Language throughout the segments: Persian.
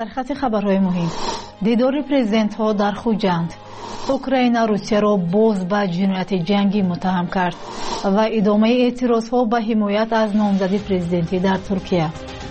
سرخط خبرهای مهم. دیدار پرزیدنت ها در خوجند. اوکراین روسیه را باز به جنایت جنگی متهم کرد و ادامه اعتراض ها به حمایت از نامزدی پرزیدنتی در ترکیه.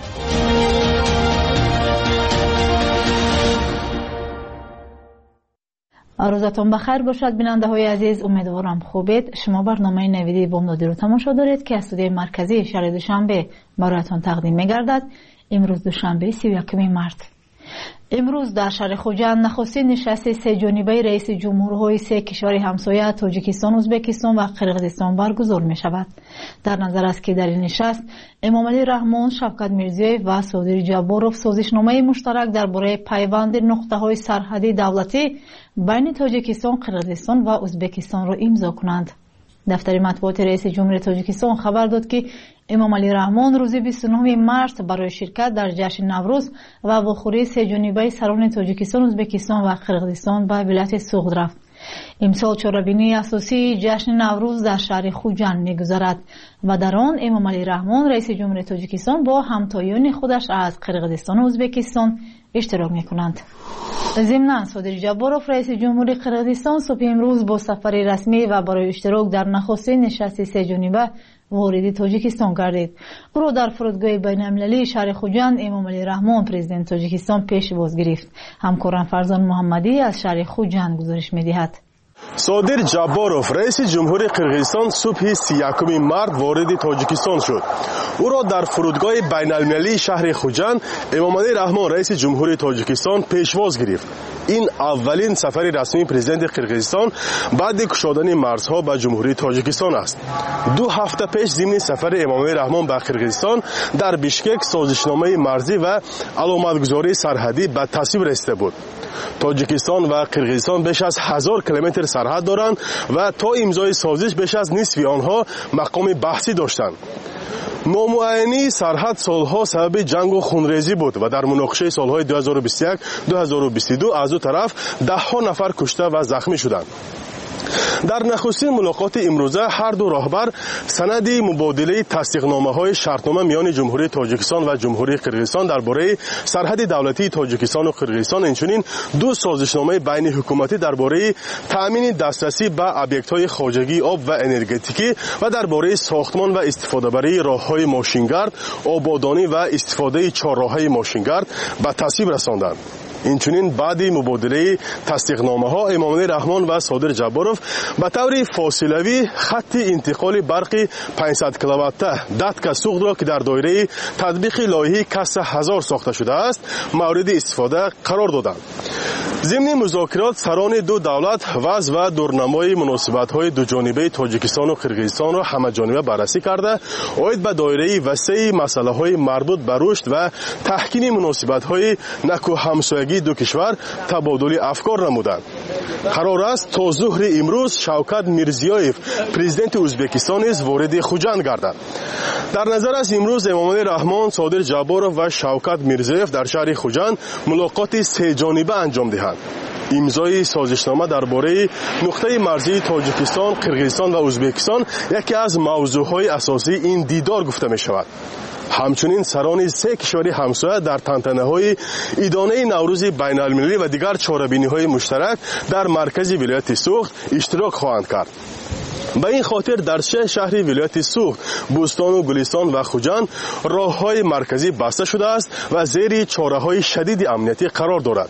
روزتان بخیر باشد بیننده های عزیز، امیدوارم خوبید. شما برنامه نویدی بامدادی رو تماشا دارید که استودیوی مرکزی شهر دوشنبه برایتان تقدیم می‌گردد. امروز دوشنبه 31 مارس. امروز در شهر خوجند نخستین نشست سه جانبه رئیس جمهورهای سه کشور همسایه تاجیکستان، ازبکستان و قرقیزستان برگزار می شود. در نظر است که در این نشست امامعلی رحمان، شوکت میرزیویف و صادر جباروف سازشنامه مشترک درباره پیوند نقطه‌های سرحدی دولتی بین تاجیکستان، قرقیزستان و ازبکستان را امضا کنند. دفتر مطبوعات رئیس جمهوری تاجیکستان خبر داد که امامعلی رحمان روز 29 مارس برای شرکت در جشن نوروز و واخوری سه جانبه سران تاجیکستان، ازبکستان و قرقیزستان به ولایت سوغد رفت. امسال چهاربینی اساسی جشن نوروز در شهر خوجند می‌گذرد و در آن امامعلی رحمان رئیس جمهوری تاجیکستان با همتایان خودش از قرقیزستان و ازبکستان اشتراک می‌کنند. ضمناً صادر جباروف رئیس جمهوری قرقیزستان صبح امروز با سفر رسمی و برای اشتراک در نخستین نشست سه جانبه وارد تاجیکستان گردید. او را در فرودگاه بین‌المللی شهر خوجند امامعلی رحمان پرزیدنت تاجیکستان پیشواز گرفت. همکارم فرزان محمدی از شهر خوجند گزارش می‌دهد. صادر جباروف رئیس جمهوری قرقیزستان صبح 31 مارس وارد تاجیکستان شد. او را در فرودگاه بین‌المللی شهر خوجند امامعلی رحمان رئیس جمهوری تاجیکستان پیشواز گرفت. این اولین سفر رسمی پرزیدنت قرقیزستان بعد گشودن مرزها به جمهوری تاجیکستان است. 2 هفته پیش ضمن سفر امامعلی رحمان به قرقیزستان در بیشکک سازشنامه مرزی و علامتگذاری سرحدی به تصویب رسیده بود. تاجیکستان و قرقیزستان بیش از 1000 کیلومتر سرحد دارند و تا امضای سازش بیش از نصف آنها مقام بحثی داشتند. نامعینی سرحد سالها سبب جنگ و خونریزی بود و در مناقشه سالهای 2021-2022 از دو طرف ده‌ها نفر کشته و زخمی شدند. در نخستین ملاقات امروزه هر دو راهبر سند مبادله تصدیقنامه‌های شرطنامه میان جمهوری تاجیکستان و جمهوری قرقیزستان درباره سرحد دولتی تاجیکستان و قرقیزستان، همچنین 2 سازشنامه بین حکومتی درباره تأمین دسترسی به ابیکت‌های خواجگی، آب و انرژتیکی و درباره ساختمان و استفاده بری راه‌های ماشینگرد، آبادانی و استفاده چهارراه‌های ماشینگرد به تصویب رساندند. اینچنین بعد مبادله تصدیقنامه‌ها امامعلی رحمان و صادر جباروف به طور فاصلوی خط انتقال برقی 500 کیلووات داتکا سوغد را که در دایره تطبیق لایحه کسر 1000 ساخته شده است مورد استفاده قرار دادند. ضمن مذاکرات سران دو دولت وضع و دورنمای مناسبت‌های دو جانبه تاجیکستان و قرقیزستان را همه‌جانبه بررسی کرده عاید به دایره وسیع مسائل مربوط به رشد و تحکیم مناسبت‌های نکو همسایگی دو کشور تبادل افکار نمودند. قرار است تا ظهر امروز شوکت میرزیویف پرزیدنت ازبکستان نیز وارد خوجند گردد. در نظر است امروز امامعلی رحمان، صادر جباروف و شوکت میرزیویف در شهر خوجند ملاقات سه جانبه انجام دهند. امضای سازشنامه درباره نقطه مرزی تاجیکستان، قرقیزستان و ازبکستان یکی از موضوعهای اساسی این دیدار گفته می شود. همچنین سران سه کشور همسایه در تنتنه‌های ایدانه نوروز بین‌المللی و دیگر چهاربینی‌های مشترک در مرکز ولایت سوغد اشتراک خواهند کرد. به این خاطر در 6 شهر ولایت سوغد، بوستان و گلستان و خوجند راه‌های مرکزی بسته شده است و زیر چاره‌های شدید امنیتی قرار دارد.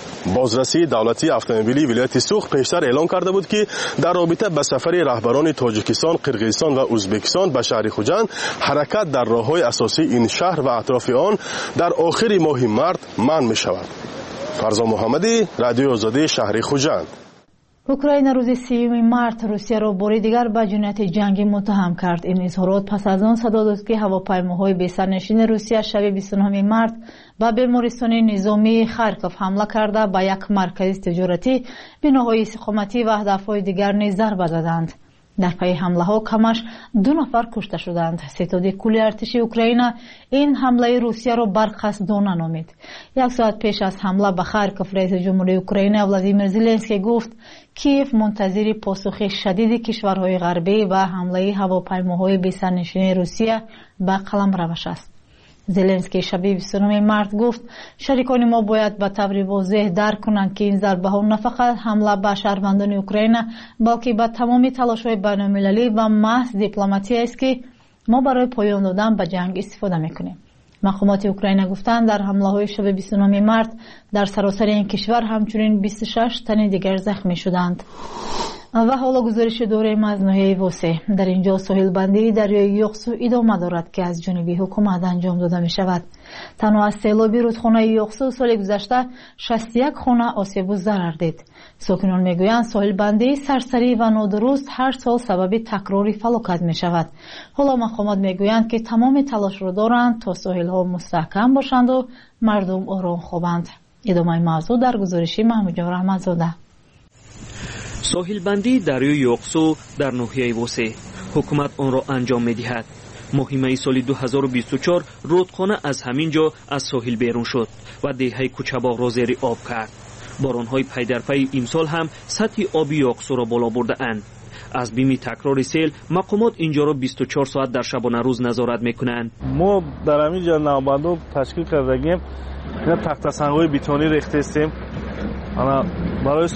بازرسی دولتی اتومبیلی ولایت سوغد پیشتر اعلام کرده بود که در رابطه با سفر رهبران تاجیکستان، قرقیزستان و ازبکستان به شهر خوجند حرکت در راه‌های اساسی این شهر و اطراف آن در آخر ماه مارس منع می شود. فرزان محمدی، رادیو آزادی، شهر خوجند. اوکراین روز 30 مارس روسیه را بار دیگر به جنایت جنگی متهم کرد. این اظهارات پس از آن صادر شد که هواپیماهای بی‌سرنشین روسیه شب 29 مارس به بیمارستان نظامی خارکوف حمله کرده به یک مرکز تجارتی، بناهای استخباراتی و هدف‌های دیگر نیز ضربه زدند. در پی حمله ها کمش 2 نفر کشته شدند. ستاد کل ارتش اوکراین این حمله روسیه را برقصدانه نامید. 1 ساعت پیش از حمله به خارکوف رئیس جمهوری اوکراین ولادیمیر زلنسکی گفت کیف منتظر پاسخ شدید کشورهای غربی و حمله هواپیماهای بی‌سرنشین روسیه به قلمروش است. زلنسکی شب 29 مارت گفت شریکان ما باید به طور واضح درک کنند که این ضربه ها نه فقط حمله به شهروندان اوکراین بلکه به تمام تلاش‌های بین‌المللی و محض دیپلماتی است که ما برای پایان دادن به جنگ استفاده میکنیم. مقامات اوکراین گفتند در حمله های شب 29 مارت در سراسر این کشور همچنین 26 تن دیگر زخمی شدند. و حالا گزارش دوره از ناحیه وسه. در اینجا ساحل بندی دریای یوقسو ادامه دارد که از جانب حکومت انجام داده می شود. تنها از سیلاب رودخانه یوقسو سال گذشته 61 خانه آسیب و ضرر دید. ساکنان میگویند ساحل بندی سرسری و نادرست هر سال سبب تکراری فلاکت می شود. حالا مقامات میگویند که تمام تلاش را دارند تا ساحل ها مستحکم باشند و مردم آرام خوابند. ادامه موضوع در گزارش محمود رحمتزاده. ساحل بندی دریای یوقسو در ناحیه وسه حکومت آن را انجام می‌دهد. ماه سال 2024 رودخانه از همین جا از ساحل بیرون شد و دهه کوچه‌باغ را زیر آب کرد. باران‌های پی در پی امسال هم سطح آب یوقسو را بالا برده‌اند. از بیم تکرار سیل مقامات اینجا را 24 ساعت در شبانه روز نظارت می‌کنند. ما در همین جا نوبندو تشکیل کردیم. اینا تخت سنگ‌های بتونی ریخته استیم. انا برای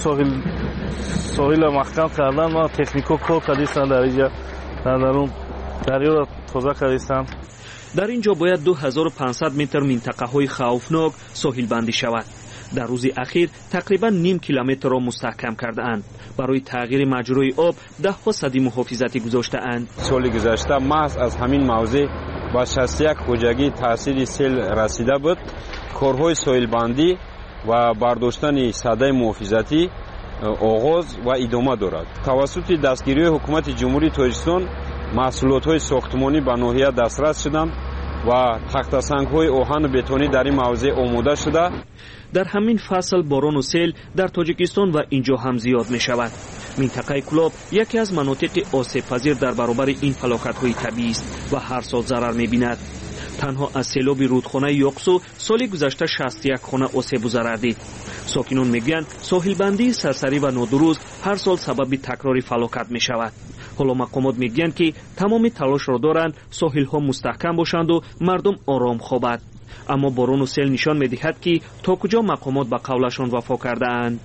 ساحل محکم کردن ما تکنیکو کار کردیم در اینجا درون دریا را تازه کردیم. در اینجا باید 2500 متر منطقه های خوفناک ساحل بندی شود. در روز اخیر تقریبا نیم کیلومتر را مستحکم کرده اند. برای تغییر مجرای آب ده ها سدی محافظتی گذاشته اند. سال گذشته محض از همین موضع با 61 خودجگی تاثیر سیل رسیده بود. کارهای ساحل بندی و برداشتن سده محافظتی آغاز و ادامه دارد. توسط دستگیری حکومت جمهوری تاجیکستان محصولات‌های ساختمانی به ناحیه دسترس شدند و تخت‌سنگ‌های آهن و بتونی در این موضع آماده شده. در همین فصل باران و سیل در تاجیکستان و اینجا هم زیاد می شود. منطقه کلاب یکی از مناطق آسیب پذیر در برابر این فلاکت‌های طبیعی است و هر سال ضرر می بیند. تنها از سیلاب رودخانه یوقسو سال گذشته 61 خانه آسیب و ضرر دید. ساکنان میگویند ساحل بندی سرسری و نادرست هر سال سبب تکراری فلاکت می شود. حالا مقامات میگویند که تمام تلاش را دارند ساحل ها مستحکم باشند و مردم آرام خوابند. اما باران و سیل نشان میدهد که تا کجا مقامات به قولشان وفا کرده اند.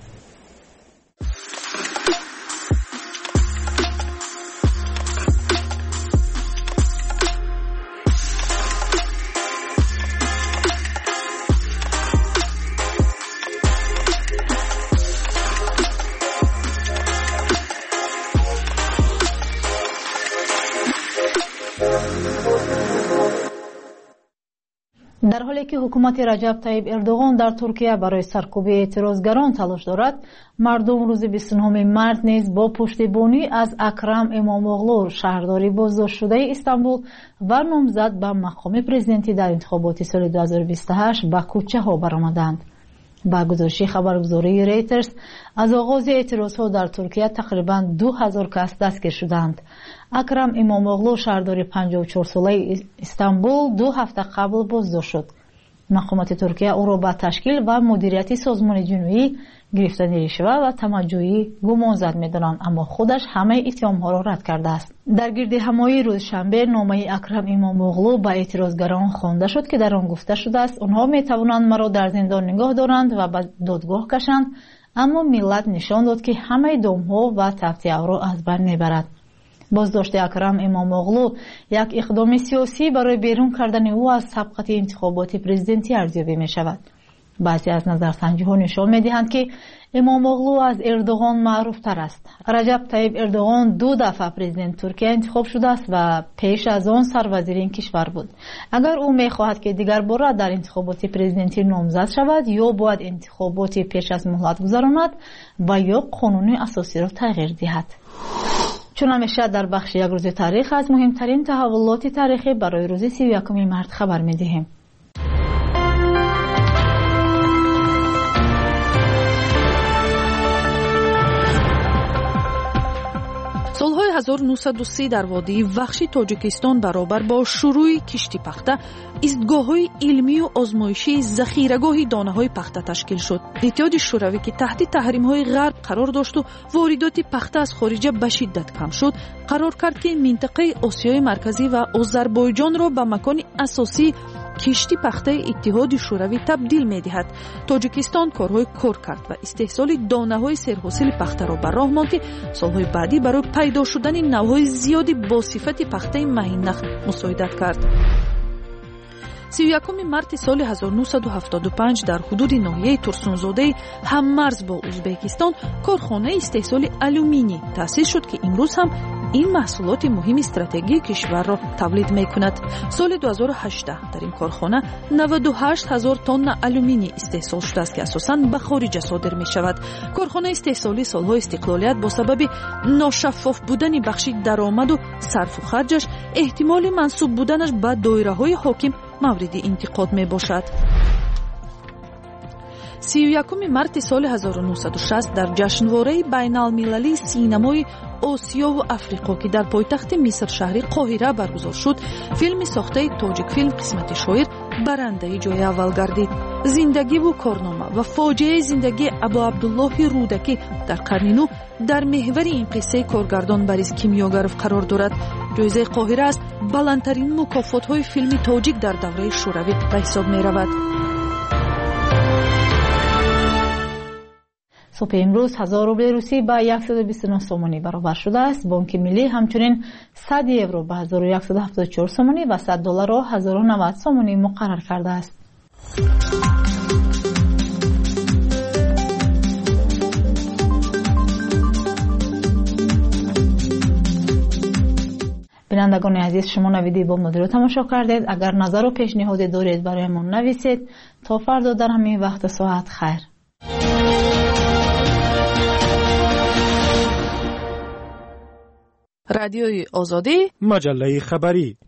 در حالی که حکومت رجب طیب اردوغان در ترکیه برای سرکوب اعتراضگران تلاش دارد، مردم روز 29 مارت نیز با پشتیبانی از اکرم اماموغلو شهرداری بازداشت شده استانبول و نامزد به مقام پرزیدنتی در انتخابات سال 2028 به کوچه ها برآمدند. با گزارش خبرگزاری ریترز از آغاز اعتراضها در ترکیه تقریبا 2000 کس دستگیر شدند. اکرم اماموغلو شهردار 54 ساله استانبول 2 هفته قبل بازداشت شد. مقامات ترکیه او را به تشکیل و مدیریت سازمان جنوبی گرفتن رشوه و تمجیدی گمانزد می‌دانند، اما خودش همه اتهام‌ها را رد کرده است. در گردهمایی روز شنبه نامه اکرم اماموغلو به اعتراضگران خوانده شد که در آن گفته شده است آنها می‌توانند مرا در زندان نگاه دارند و به دادگاه کشند، اما ملت نشان داد که همه دام‌ها و تفتی‌ها را از بین می‌برد. بازداشت اکرم اماموغلو یک اقدام سیاسی برای بیرون کردن او از سابقه انتخابات پرزیدنتی ارزیابی می شود. بعضی از نظرسنجی‌ها نشان می‌دهند که اماموغلو از اردوغان معروف تر است. رجب طیب اردوغان 2 دفعه پرزیدنت ترکیه انتخاب شده است و پیش از آن سروزیر این کشور بود. اگر او می‌خواهد که دیگر بار در انتخابات پرزیدنتی نامزد شود، یا باید انتخابات پیش از مهلت گذراند و یا قانون اساسی را تغییر دهد. چون همیشه در بخش یک روز تاریخ از مهمترین تحولات تاریخی برای روز 31 مارت خبر می‌دهیم. солҳои 1930 дар водии вахши тоҷикистон баробар бо шурӯи кишти пахта истгоҳҳои илмию озмоишии захирагоҳи донаҳои пахта ташкил шуд. иттиҳоди шӯравӣ ки таҳти таҳримҳои ғарб қарор дошту воридоти пахта аз хориҷа ба шиддат кам шуд, қарор кард ки минтақаи осиёи марказӣ ва озарбойҷонро ба макони асосии کشتی پخته اتحاد شوروی تبدیل می‌دهد. تاجیکستان کارهای کار کرد و استحصال دانه‌های سرحاصل پخته را به راه ماند که سالهای بعدی برای پیدا شدن نوع‌های زیادی با صفت پخته مهین‌نخ مساعدت کرد. 31 مارت سال 1975 در حدود ناحیه ترسونزاده هممرز با ازبکستان کارخانه استحصال آلومینی تأسیس شد که امروز هم این محصولات مهم استراتژی کشور را تولید می‌کند. سال 2018 در این کارخانه 98,000 تن آلومینی استحصال شده است که اساساً به خارج صادر می‌شود. کارخانه استحصالی سال‌های استقلالیت با سبب ناشفاف بودن بخش درآمد و صرف و خرجش احتمال منسوب بودنش به دایره‌های حاکم مورد انتقاد میباشد. 31 مارت سال 1960 در جشنواره بین المللی سینمای آسیا و افریقا که در پایتخت مصر شهر قاهره برگزار شد، فیلم ساخته تاجیک فیلم قسمت شاعر برنده جای اول گردید. زندگی و کارنامه و فاجعه زندگی ابا عبدالله رودکی در قرن نو در محور این قصه کارگردان بریز کیمیاگرف قرار دارد. جایزه قاهره است بلندترین مکافات‌های فیلم تاجیک در دوره شوروی به حساب می‌رود. صبح امروز 1000 روبل روسی با 129 سومانی برابر شده است. بانک ملی همچنین 100 یورو با 1174 سومانی و 100 دلار را 1090 سومانی مقرر کرده است. بینندگان عزیز، شما نویدی بامدادی رو تماشا کردید. اگر نظر و پیشنهاد دارید برایمان نویسید. تا فردا در همین وقت ساعت خیر. رادیوی آزادی، مجله خبری.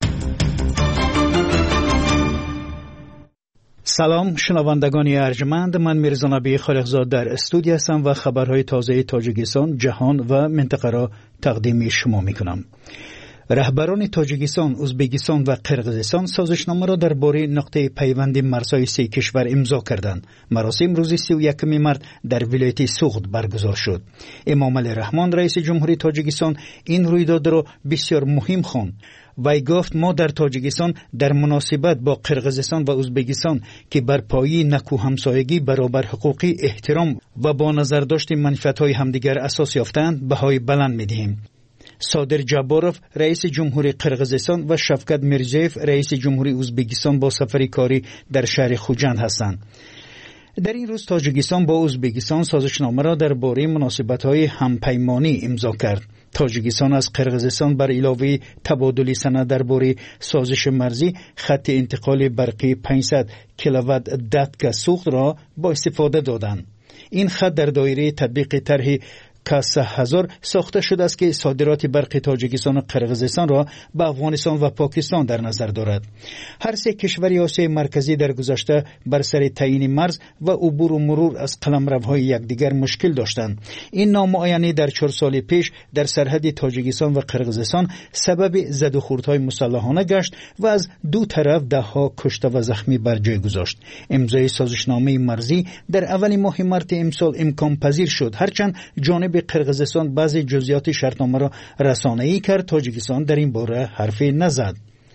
سلام شنوندگان ارجمند، من میرزا نبی خالقزاد در استودیو هستم و خبرهای تازه تاجیکستان، جهان و منطقه را تقدیم شما میکنم. رهبران تاجیکستان، ازبکستان و قرقیزستان سازشنامه را درباره نقطه پیوند مرزهای سه کشور امضا کردند. مراسم روز 31 مارت در ولایت سوغد برگزار شد. امام علی رحمان رئیس جمهوری تاجیکستان این رویداد را بسیار مهم خواند. وی گفت ما در تاجیکستان در مناسبت با قرقیزستان و ازبکستان که بر پایه نکو همسایگی، برابر حقوقی، احترام و با نظر داشت منفعت‌های همدیگر اساس یافتند بهای بلند می‌دهیم. صادر جاباروف رئیس جمهوری قرقیزستان و شفقت میرزیف رئیس جمهوری ازبکستان با سفر کاری در شهر خوجند هستند. در این روز تاجیکستان با ازبکستان سازشنامه را درباره مناسبت‌های همپیمانی امضا کرد. تاجیکستان از قرقیزستان بر علاوه تبادل سند درباره سازش مرزی، خط انتقال برقی 500 کیلووات داتکا سوخت را با استفاده دادند. این خط در دایره تطبیق طرح کاسه هزار ساخته شده است که صادرات برق تاجیکستان و قرقیزستان را به افغانستان و پاکستان در نظر دارد. هر سه کشور آسیای مرکزی در گذشته بر سر تعیین مرز و عبور و مرور از قلمروهای یکدیگر مشکل داشتند. این نامعینی در 4 سال پیش در سرحد تاجیکستان و قرقیزستان سبب زد و خوردهای مسلحانه گشت و از دو طرف دهها کشته و زخمی بر جای گذاشت. امضای سازشنامه مرزی در اول ماه مارت امسال امکان پذیر شد، هرچند جانب قرقیزستان بعضی جزئیات شرطنامه را رسانه‌ای کرد. تاجیکستان در این باره حرفی نزد.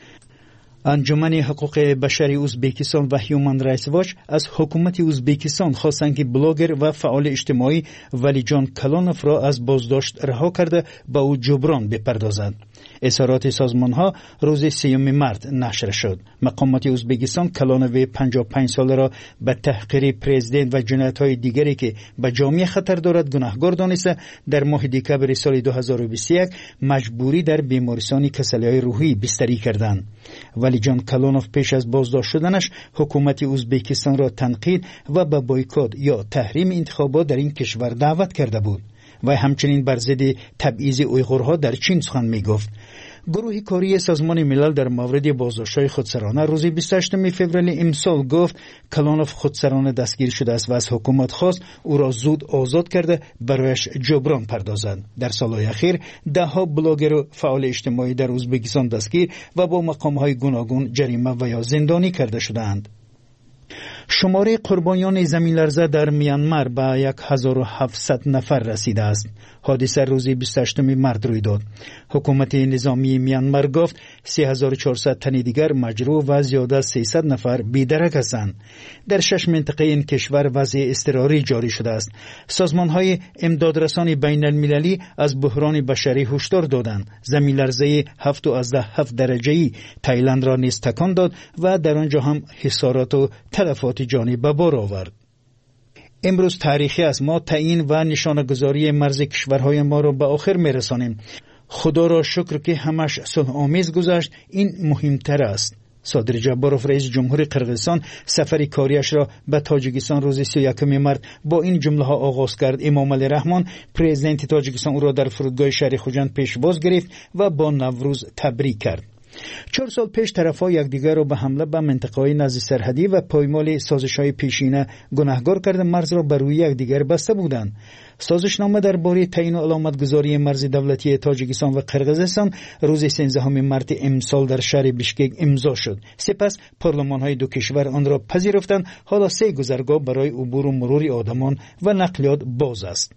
انجمن حقوق بشری ازبکستان و هیومن رایتس واچ از حکومت ازبکستان خواستند که بلاگر و فعال اجتماعی ولیجان کلانوف را از بازداشت رها کرده به او جبران بپردازد. اظهارات سازمانها روز 3 مارت نشر شد. مقامات ازبکستان کلانوف 55 ساله را به تحقیر پرزیدنت و جنایت‌های دیگری که به جامعه خطر دارد گناهکار دانسته در ماه دکبر سال 2021 مجبوری در بیمارستان کسلی‌های روحی بستری کردند. ولی جان کلانوف پیش از بازداشت شدنش حکومت ازبکستان را تنقید و به بایکوت یا تحریم انتخابات در این کشور دعوت کرده بود و همچنین بر ضد تبعیض اویغورها در چین سخن میگفت. گروه کاری سازمان ملل در مورد بازداشت‌های خودسرانه روز 28 فوریه امسال گفت کلانوف خودسرانه دستگیر شده است و از حکومت خواست او را زود آزاد کرده برایش جبران پردازد. در سال‌های اخیر ده‌ها بلاگر و فعال اجتماعی در ازبکستان دستگیر و با مقام‌های گوناگون جریمه و یا زندانی کرده شدند. شماره قربانیان زمین لرزه در میانمار به 1700 نفر رسیده است. حادثه روز 28 مارس روی داد. حکومت نظامی میانمار گفت 3400 تن دیگر مجروح و زیاده از 300 نفر بی‌درک هستند. در 6 منطقه این کشور وضع اضطراری جاری شده است. سازمان‌های امدادرسان بین المللی از بحران بشری هشدار دادند. زمین لرزه 7.7 درجه‌ای تایلند را نیز تکان داد و در آنجا هم خسارات و تلفات جانی به بار آورد. امروز تاریخی است. ما تعیین و نشانه‌گذاری مرز کشورهای ما را به آخر می‌رسانیم. خدا را شکر که همش صلح آمیز گذشت. این مهمتر است. صادر جباروف رئیس جمهور قرقیزستان سفر کاریش را به تاجیکستان روز 31 مارس با این جمله ها آغاز کرد. امام علی رحمان پرزیدنت تاجیکستان او را در فرودگاه شهر خوجند پیشواز گرفت و با نوروز تبریک کرد. 4 سال پیش طرف‌ها یکدیگر را به حمله به منطقه‌های نزد سرحدی و پایمال سازش‌های پیشینه گناهکار کرده مرز را بر روی یکدیگر بسته بودند. سازشنامه درباره تعیین و علامتگذاری مرز دولتی تاجیکستان و قرقیزستان روز 13 مارس امسال در شهر بیشکک امضا شد. سپس پارلمان‌های دو کشور آن را پذیرفتند. حالا 3 گذرگاه برای عبور و مرور آدمان و نقلیات باز است.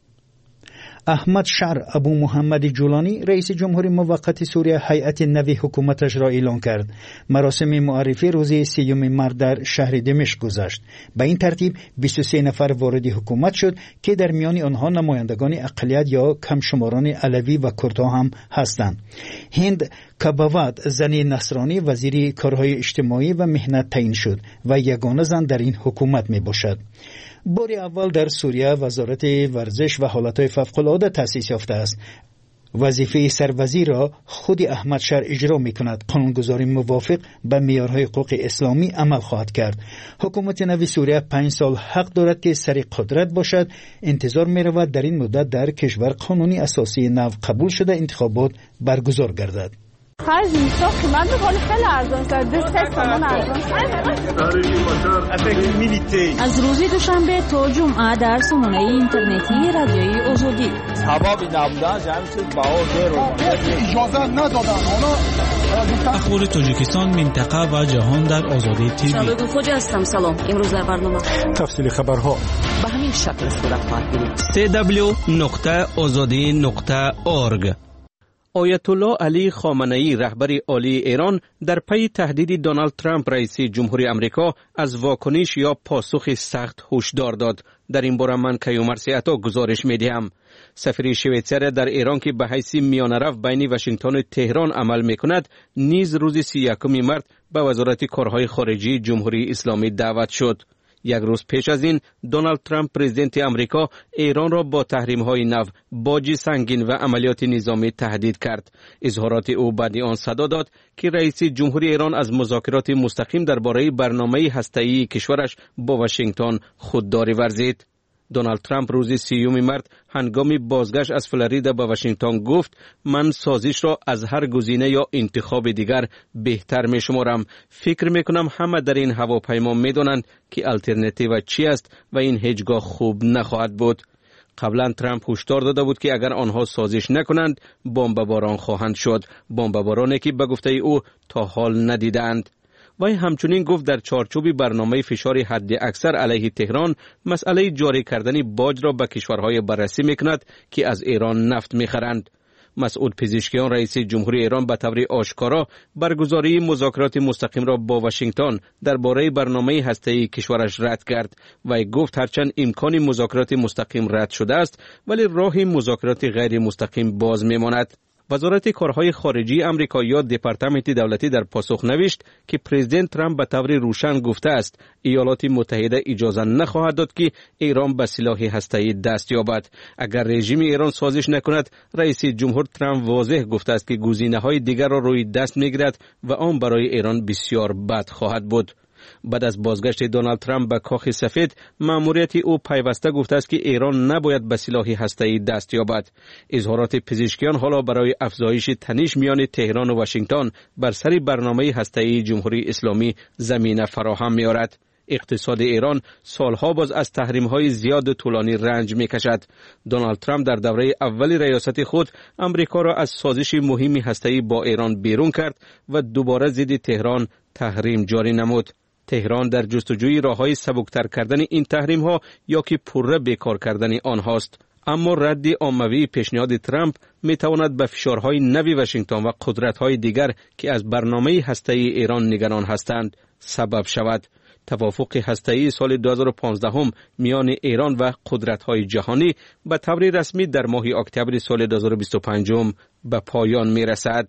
احمد شعر ابو محمد جولانی رئیس جمهور موقت سوریه هیئت نوی حکومتش را اعلان کرد. مراسم معرفی روز 3 مارس در شهر دمشق گذشت. به این ترتیب 23 نفر وارد حکومت شد که در میان آنها نمایندگان اقلیت یا کمشماران علوی و کردها هم هستند. هند کباوت زن نصرانی وزیر کارهای اجتماعی و مهنت تعیین شد و یگانه زن در این حکومت می باشد. بار اول در سوریه وزارت ورزش و حالتهای فوق‌العاده تأسیس یافته است. وظیفه سروزیر را خود احمد شعر اجرا می کند. قانونگذاری موافق به معیارهای حقوق اسلامی عمل خواهد کرد. حکومت نوی سوریه 5 سال حق دارد که سر قدرت باشد. انتظار می رود در این مدت در کشور قانونی اساسی نو قبول شده انتخابات برگزار گردد. خرج میشه قیمت خیلی ارزان است. 2 تومان ارزان است. از روز دوشنبه تا جمعه در سامانه اینترنتی رادیوی آزادی. سبب نبودن جمعی چیز باور اجازه ندادن. اخبار تاجیکستان، منطقه و جهان در آزادی تیوی. شبکه خوج هستم. سلام. امروز در برنامه تفصیل خبرها به همین شکل صورت خواهد گرفت. www.azadi.org. آیت الله علی خامنه‌ای رهبر عالی ایران در پی تهدید دونالد ترامپ رئیس جمهوری آمریکا از واکنش یا پاسخ سخت هشدار داد. در این باره من کیومر سیاتا گزارش می‌دهم. سفیر شویتزر در ایران که به حیث میانه‌رو بین واشنگتن و تهران عمل می‌کند نیز روز 31 مارس به وزارت کارهای خارجی جمهوری اسلامی دعوت شد. یک روز پیش از این دونالد ترامپ پرزیدنت آمریکا ایران را با تحریم‌های نو، باج سنگین و عملیات نظامی تهدید کرد. اظهارات او بعد آن صدا داد که رئیس جمهوری ایران از مذاکرات مستقیم درباره برنامه هسته‌ای کشورش با واشنگتن خودداری ورزید. دونالد ترامپ روز 30 مارس هنگام بازگشت از فلوریدا به واشنگتن گفت من سازش را از هر گزینه یا انتخاب دیگر بهتر می شمارم. فکر می کنم همه در این هواپیما می دانند که الटरनेटिव چی است و این هیچگاه خوب نخواهد بود. قبلا ترامپ هشدار داده بود که اگر آنها سازش نکنند بمباران خواهند شد. بمبارانی که به گفته او تا حال ندیدند. وی همچنین گفت در چارچوب برنامه فشار حد اکثر علیه تهران مسئله جاری کردن باج را به کشورهای بررسی میکند که از ایران نفت میخرند. مسعود پزشکیان رئیس جمهوری ایران به طور آشکارا برگزاری مذاکرات مستقیم را با واشنگتن درباره برنامه هسته‌ای کشورش رد کرد و گفت هرچند امکان مذاکرات مستقیم رد شده است ولی راه مذاکرات غیر مستقیم باز میماند. وزارت کارهای خارجی آمریکا یا دپارتمنت دولتی در پاسخ نوشت که پرزیدنت ترامپ به طور روشن گفته است ایالات متحده اجازه نخواهد داد که ایران به سلاح هسته‌ای دست یابد. اگر رژیم ایران سازش نکند رئیس جمهور ترامپ واضح گفته است که گزینه‌های دیگر را روی دست می‌گیرد و آن برای ایران بسیار بد خواهد بود. بعد از بازگشت دونالد ترامپ به کاخ سفید مأموریت او پیوسته گفته است که ایران نباید به سلاح هسته‌ای دست یابد. اظهارات پزشکیان حالا برای افزایش تنش میان تهران و واشنگتن بر سر برنامه هسته‌ای جمهوری اسلامی زمینه فراهم می‌آورد. اقتصاد ایران سالها باز از تحریم‌های زیاد طولانی رنج می‌کشد. دونالد ترامپ در دوره اول ریاست خود امریکا را از سازش مهمی هسته‌ای با ایران بیرون کرد و دوباره ضد تهران تحریم جاری نمود. تهران در جستجوی راه‌های سبکتر کردن این تحریم‌ها یا که پوره بیکار کردن آنهاست. اما رد عمومی پیشنهاد ترامپ می‌تواند به فشارهای نوی واشنگتن و قدرت‌های دیگر که از برنامه هسته‌ای ایران نگران هستند سبب شود. توافق هسته‌ای سال 2015 میان ایران و قدرت‌های جهانی به طور رسمی در ماه اکتبر سال 2025 به پایان می‌رسد.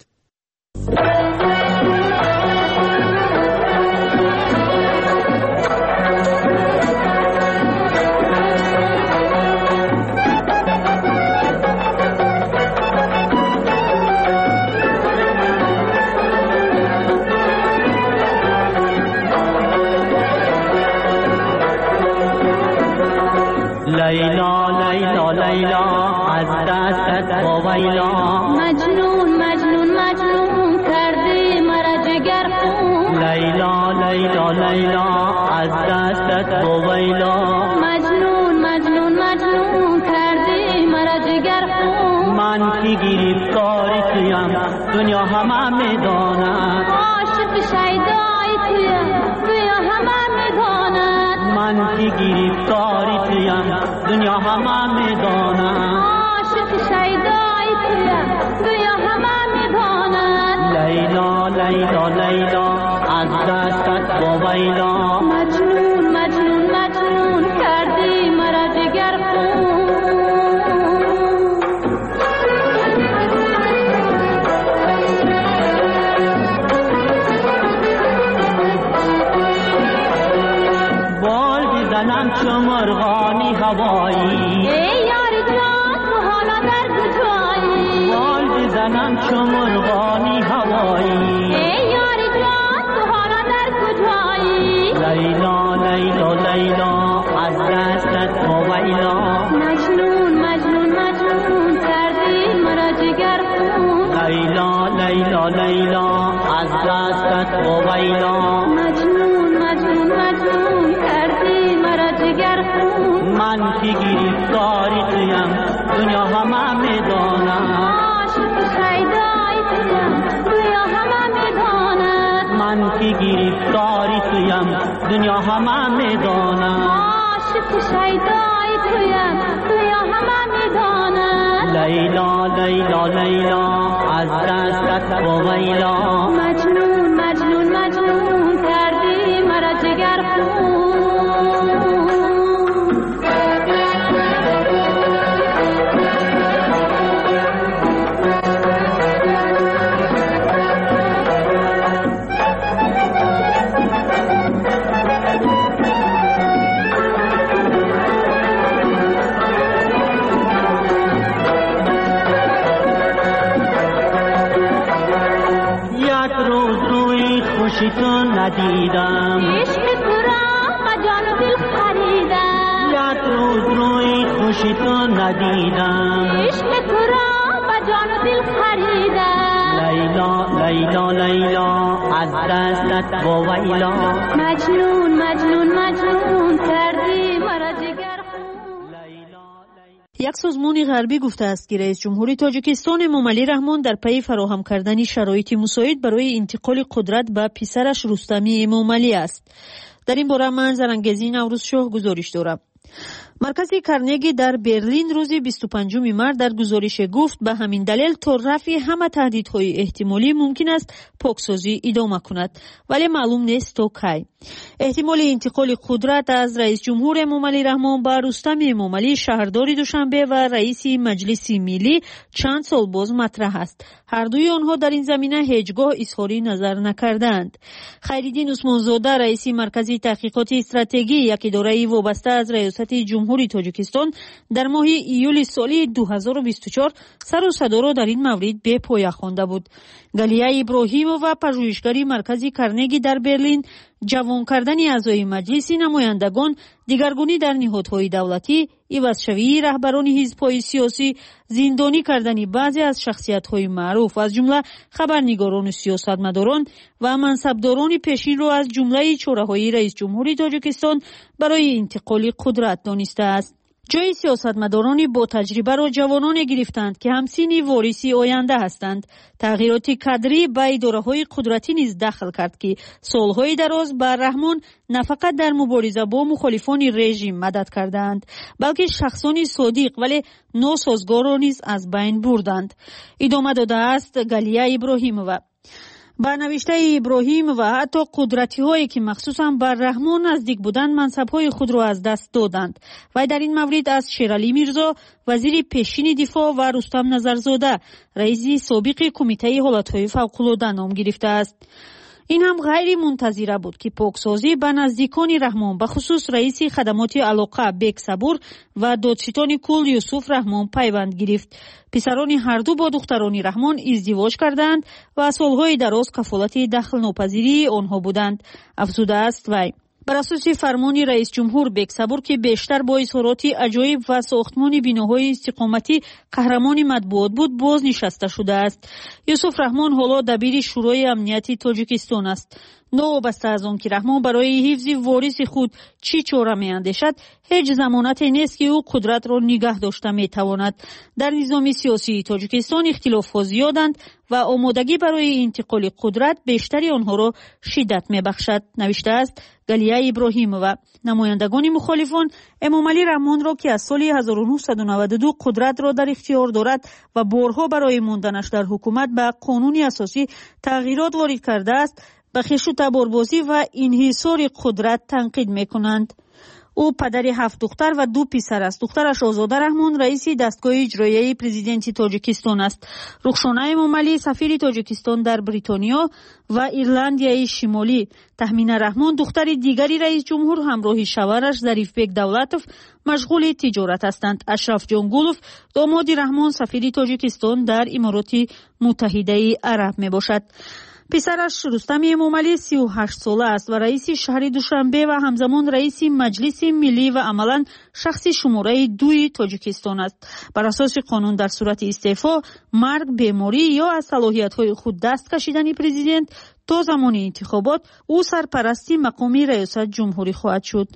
لیلا لیلا لیلا از دستت وایلا مجنون مجنون مجنون کردی مرا جگر خون لیلا لیلا لیلا از دستت وایلا مجنون مجنون مجنون کردی مرا جگر خون من کی گرفتاری تویم دنیا همه میداند عاشق شیدای تویا همه میداند من کی گرفتاری تویم دنیا همه میداند عاشق شیدای تویا همه میداند لیلا لیلا لیلا از دستت وایلا مجنون مجنون مجنون کردی مرا جگر خون بال بزنم چو مرغانی هوایی ای یار جان تو حالا در کجایی بال بزنم چو مرغانی هوایی ای یار جان تو حالا در کجایی لیلا لیلا لیلا از دستت وایلا مجنون مجنون مجنون کردی مرا جگر خون لیلا لیلا لیلا از دستت وایلا مجنون مجنون مجنون کردی مرا جگر خون من کی گرفتاری تویم دنیا همه میداند عاشق شیدای تویا همه میداند من کی گرفتاری تویم دنیا همه میداند عاشق شیدای تویا همه میداند لیلا لیلا لیلا از دستت وایلا مجنون مجنون مجنون کردی مرا جگر خون خوشی تو ندیدم عشق تو را با جان و دل خریدم یک روز روی خوشی تو ندیدم عشق تو را با جان و دل خریدم لیلا لیلا لیلا از دستت وایلا مجنون مجنون مجنون کردی مرا جگر یک سازمان غربی گفته است که رئیس جمهوری تاجیکستان امامعلی رحمان در پی فراهم کردن شرایط مساعد برای انتقال قدرت به پسرش رستمی امامعلی است. در این باره من زرنگزی نوروزشاه گزارش دارم. مرکز کارنگی در برلین روز 25 مارس در گزارش گفت به همین دلیل تا رفع همه تهدیدهای احتمالی ممکن است پاکسازی ادامه کند، ولی معلوم نیست تا کی. احتمال انتقال قدرت از رئیس جمهور امامعلی رحمان به رستم امامعلی شهردار دوشنبه و رئیس مجلس ملی چند سال باز مطرح است. هر دوی آنها در این زمینه هیچگاه اظهار نظر نکردند. خیرالدین عثمانزاده رئیس مرکز تحقیقات استراتژی یک اداره وابسته از ریاست جمهوری تاجیکستان در ماه ایول سال 2024 سر و صدا را در این مورد به پایه خوانده بود. گلیه ابراهیمووا پژوهشگری مرکز کارنگی در برلین جوان کردن اعضای مجلس نمایندگان، دیگرگونی در نهادهای دولتی، عوضشوی رهبران حزب‌های سیاسی، زندانی کردن بعضی از شخصیت‌های معروف از جمله خبرنگاران و سیاستمداران و منصبداران پیشین را از جمله چاره‌های رئیس جمهوری تاجیکستان برای انتقال قدرت دانسته است. جای سیاستمداران با تجربه را جوانان گرفتند که همسین وارثی آینده هستند. تغییرات کادری به اداره‌های قدرتی نیز دخل کرد که سالهای دراز به رحمان نه فقط در مبارزه با مخالفان رژیم مدد کردند، بلکه شخصان صادق ولی ناسازگار را نیز از بین بردند. ادامه داده است گلیه ابراهیمова. با نوشته ابراهیم و حتی قدرتی هایی که مخصوصا بر رحمان نزدیک بودند منصب های خود را از دست دادند. و در این مورد از شیرعلی میرزا وزیر پیشین دفاع و رستم نظرزاده رئیس سابق کمیته حالتهای فوق‌العاده نام گرفته است. این هم غیر منتظره بود که پاکسازی به نزدیکان رحمان به خصوص رئیس خدمات علاقه بیگ صبور و دادستان کل یوسف رحمان پیوند گرفت. پسران هر دو با دختران رحمان ازدواج کردند و سالهای دراز کفالت دخل ناپذیری آنها بودند. افزوده است وی. بر اساس فرمان رئیس جمهور بیگ صبور که بیشتر با اظهارات عجایب و ساختمان بیناهای استقامتی قهرمان مطبوعات بود بازنشسته شده است. یوسف رحمان حالا دبیر شورای امنیتی تاجیکستان است. نوابسته از آن که رحمان برای حفظ وارث خود چی چاره می‌اندیشد، هیچ ضمانتی نیست که او قدرت را نگه داشته می‌تواند. در نظام سیاسی تاجیکستان اختلاف‌ها زیادند و آمادگی برای انتقال قدرت بیشتری آنها را شدت می‌بخشد، نوشته است گلیه ابراهیمова. نمایندگان مخالفان امامعلی رحمان را که از سال 1992 قدرت را در اختیار دارد و بارها برای ماندنش در حکومت به قانون اساسی تغییرات وارد کرده است، به خیش و تباربازی و انحصار قدرت تنقید میکنند. او پدر 7 دختر و 2 پسر است. دخترش آزاده رحمان رئیس دستگاه اجرایی پرزیدنت تاجیکستان است. رخشانه امامعلی سفیر تاجیکستان در بریتانیا و ایرلندیای شمالی. تهمینه رحمان دختر دیگری رئیس جمهور همراه شوهرش ظریفبک دولتوف مشغول تجارت هستند. اشرف جانگولوف داماد رحمان سفیر تاجیکستان در امارات متحده عرب می باشد. پسرش رستم امامعلی 38 ساله است و رئیس شهر دوشنبه و همزمان رئیس مجلس ملی و عملاً شخص شماره 2 تاجیکستان است. بر اساس قانون در صورت استعفا، مرگ، بیماری یا از صلاحیت‌های خود دست کشیدن پرزیدنت تا زمان انتخابات او سرپرستی مقام ریاست جمهوری خواهد شد.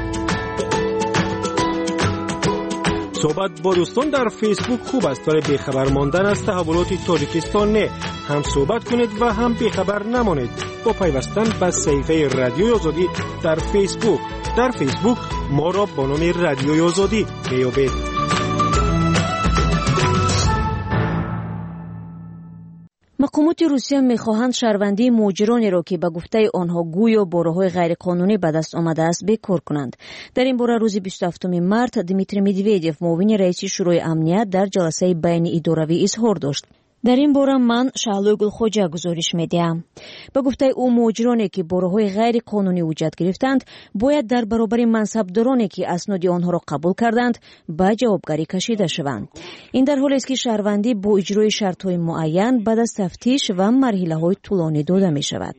صحبت با دوستان در فیسبوک خوب است، ولی بیخبر ماندن از تحولات تاجیکستان نه. هم صحبت کنید و هم بیخبر نمانید با پیوستن به صفحه رادیوی آزادی در فیسبوک. در فیسبوک ما را با نام رادیوی آزادی میابید. مقامات روسیه میخواهند شهروندی مهاجرانی را که به گفته آنها گویا با راه‌های غیرقانونی به دست آمده است بکار کنند. در این باره روز 27 مارت دمیتری مدویدیف معاون رئیس شورای امنیت در جلسه بین اداروی اظهار داشت. در این باره من شعلوی گلخوجه گزارش میدهم. به گفته او مهاجرانی که با راه‌های غیر قانونی وجود گرفتند باید در برابر منصبدارانی که اسناد آنها را قبول کردند به جوابگری کشیده شوند. این در حالی است که شهروندی با اجرای شرط‌های معین بعد از تفتیش و مرحله‌های طولانی داده می‌شود.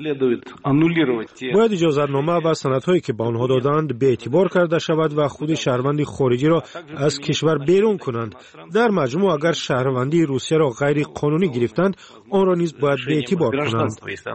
باید اجازتنامه و سندهایی که به آنها دادند به اعتبار کرده شود و خود شهروندی خارجی را از کشور بیرون کنند. در مجموع اگر شهروندی روسیه را غیر قانونی گرفتند آن را نیز باید به اعتبار کنند.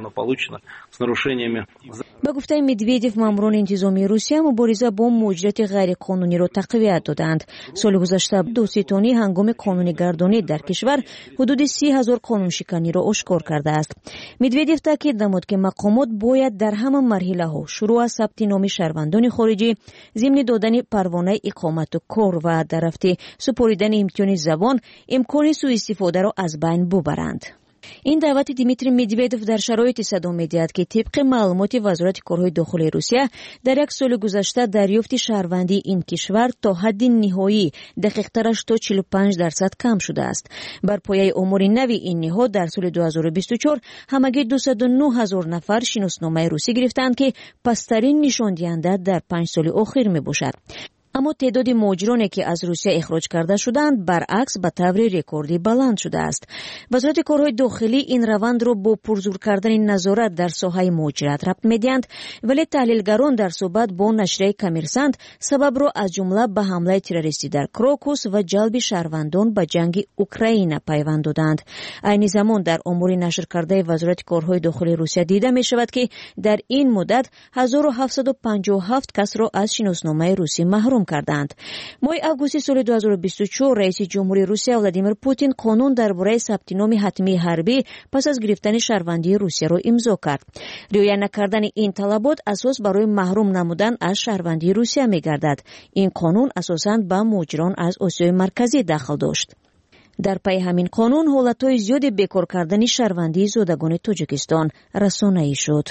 به گفته مدویدیف ماموران انتظامی روسیه مبارزه با مهاجرت غیر قانونی را تقویت دادند. سال گذشته دادستانی هنگام قانونی‌گردانی در کشور حدود 30,000 قانونشکنی را آشکار کرده است. مدویدیف تاکید نمود که مقامات باید در همه مرحله‌ها شروع از ثبت نام شهروندان خارجی، ضمن دادن پروانه اقامت و کار و در رفته سپاریدن امتحان زبان امکان سوء استفاده را از بین ببرند. این دعوت دیمیتری مدویدوف در شرایط صدا می‌دهد که طبق معلومات وزارت کارهای داخلی روسیه در یک سال گذشته دریافت شهروندی این کشور تا حد نهایی دقیق‌ترش تا 45% کم شده است. بر پایه آمار نوی این نهاد در سال 2024 همگی 209,000 نفر شناسنامه روسی گرفتند که پسترین نشان دهنده در 5 سال اخیر میباشد. اما تعداد مهاجرانی که از روسیه اخراج کرده شدند برعکس به طور رکوردی بلند شده است. وزارت کارهای داخلی این روند را با پرزور کردن نظارت در ساحه مهاجرت ربط می‌دهند، ولی تحلیلگران در صحبت با نشریه کمیرساند سبب را از جمله به حمله تروریستی در کراکوس و جلب شهروندان به جنگ اوکراین پیوند دادند. عین زمان در آمار نشر کرده وزارت کارهای داخلی روسیه دیده می‌شود که در این مدت 1757 کس را از شناسنامه روسی محروم محروم کردند. ماه августи соли 2024 رئیس جمهوری روسیه ولادیمیر پوتین قانون درباره ثبت نام حتمی حربی پس از گرفتن شهروندی روسیه را امضا کرد. رعایت نکردن این طلبات اساس برای محروم نمودن از شهروندی روسیه می‌گردد. این قانون اساساً به مهاجران از آسیای مرکزی دخل داشت. در پی همین قانون حالتهای زیاد بیکار کردن شهروندی زادگان تاجیکستان رسانه‌ای شد.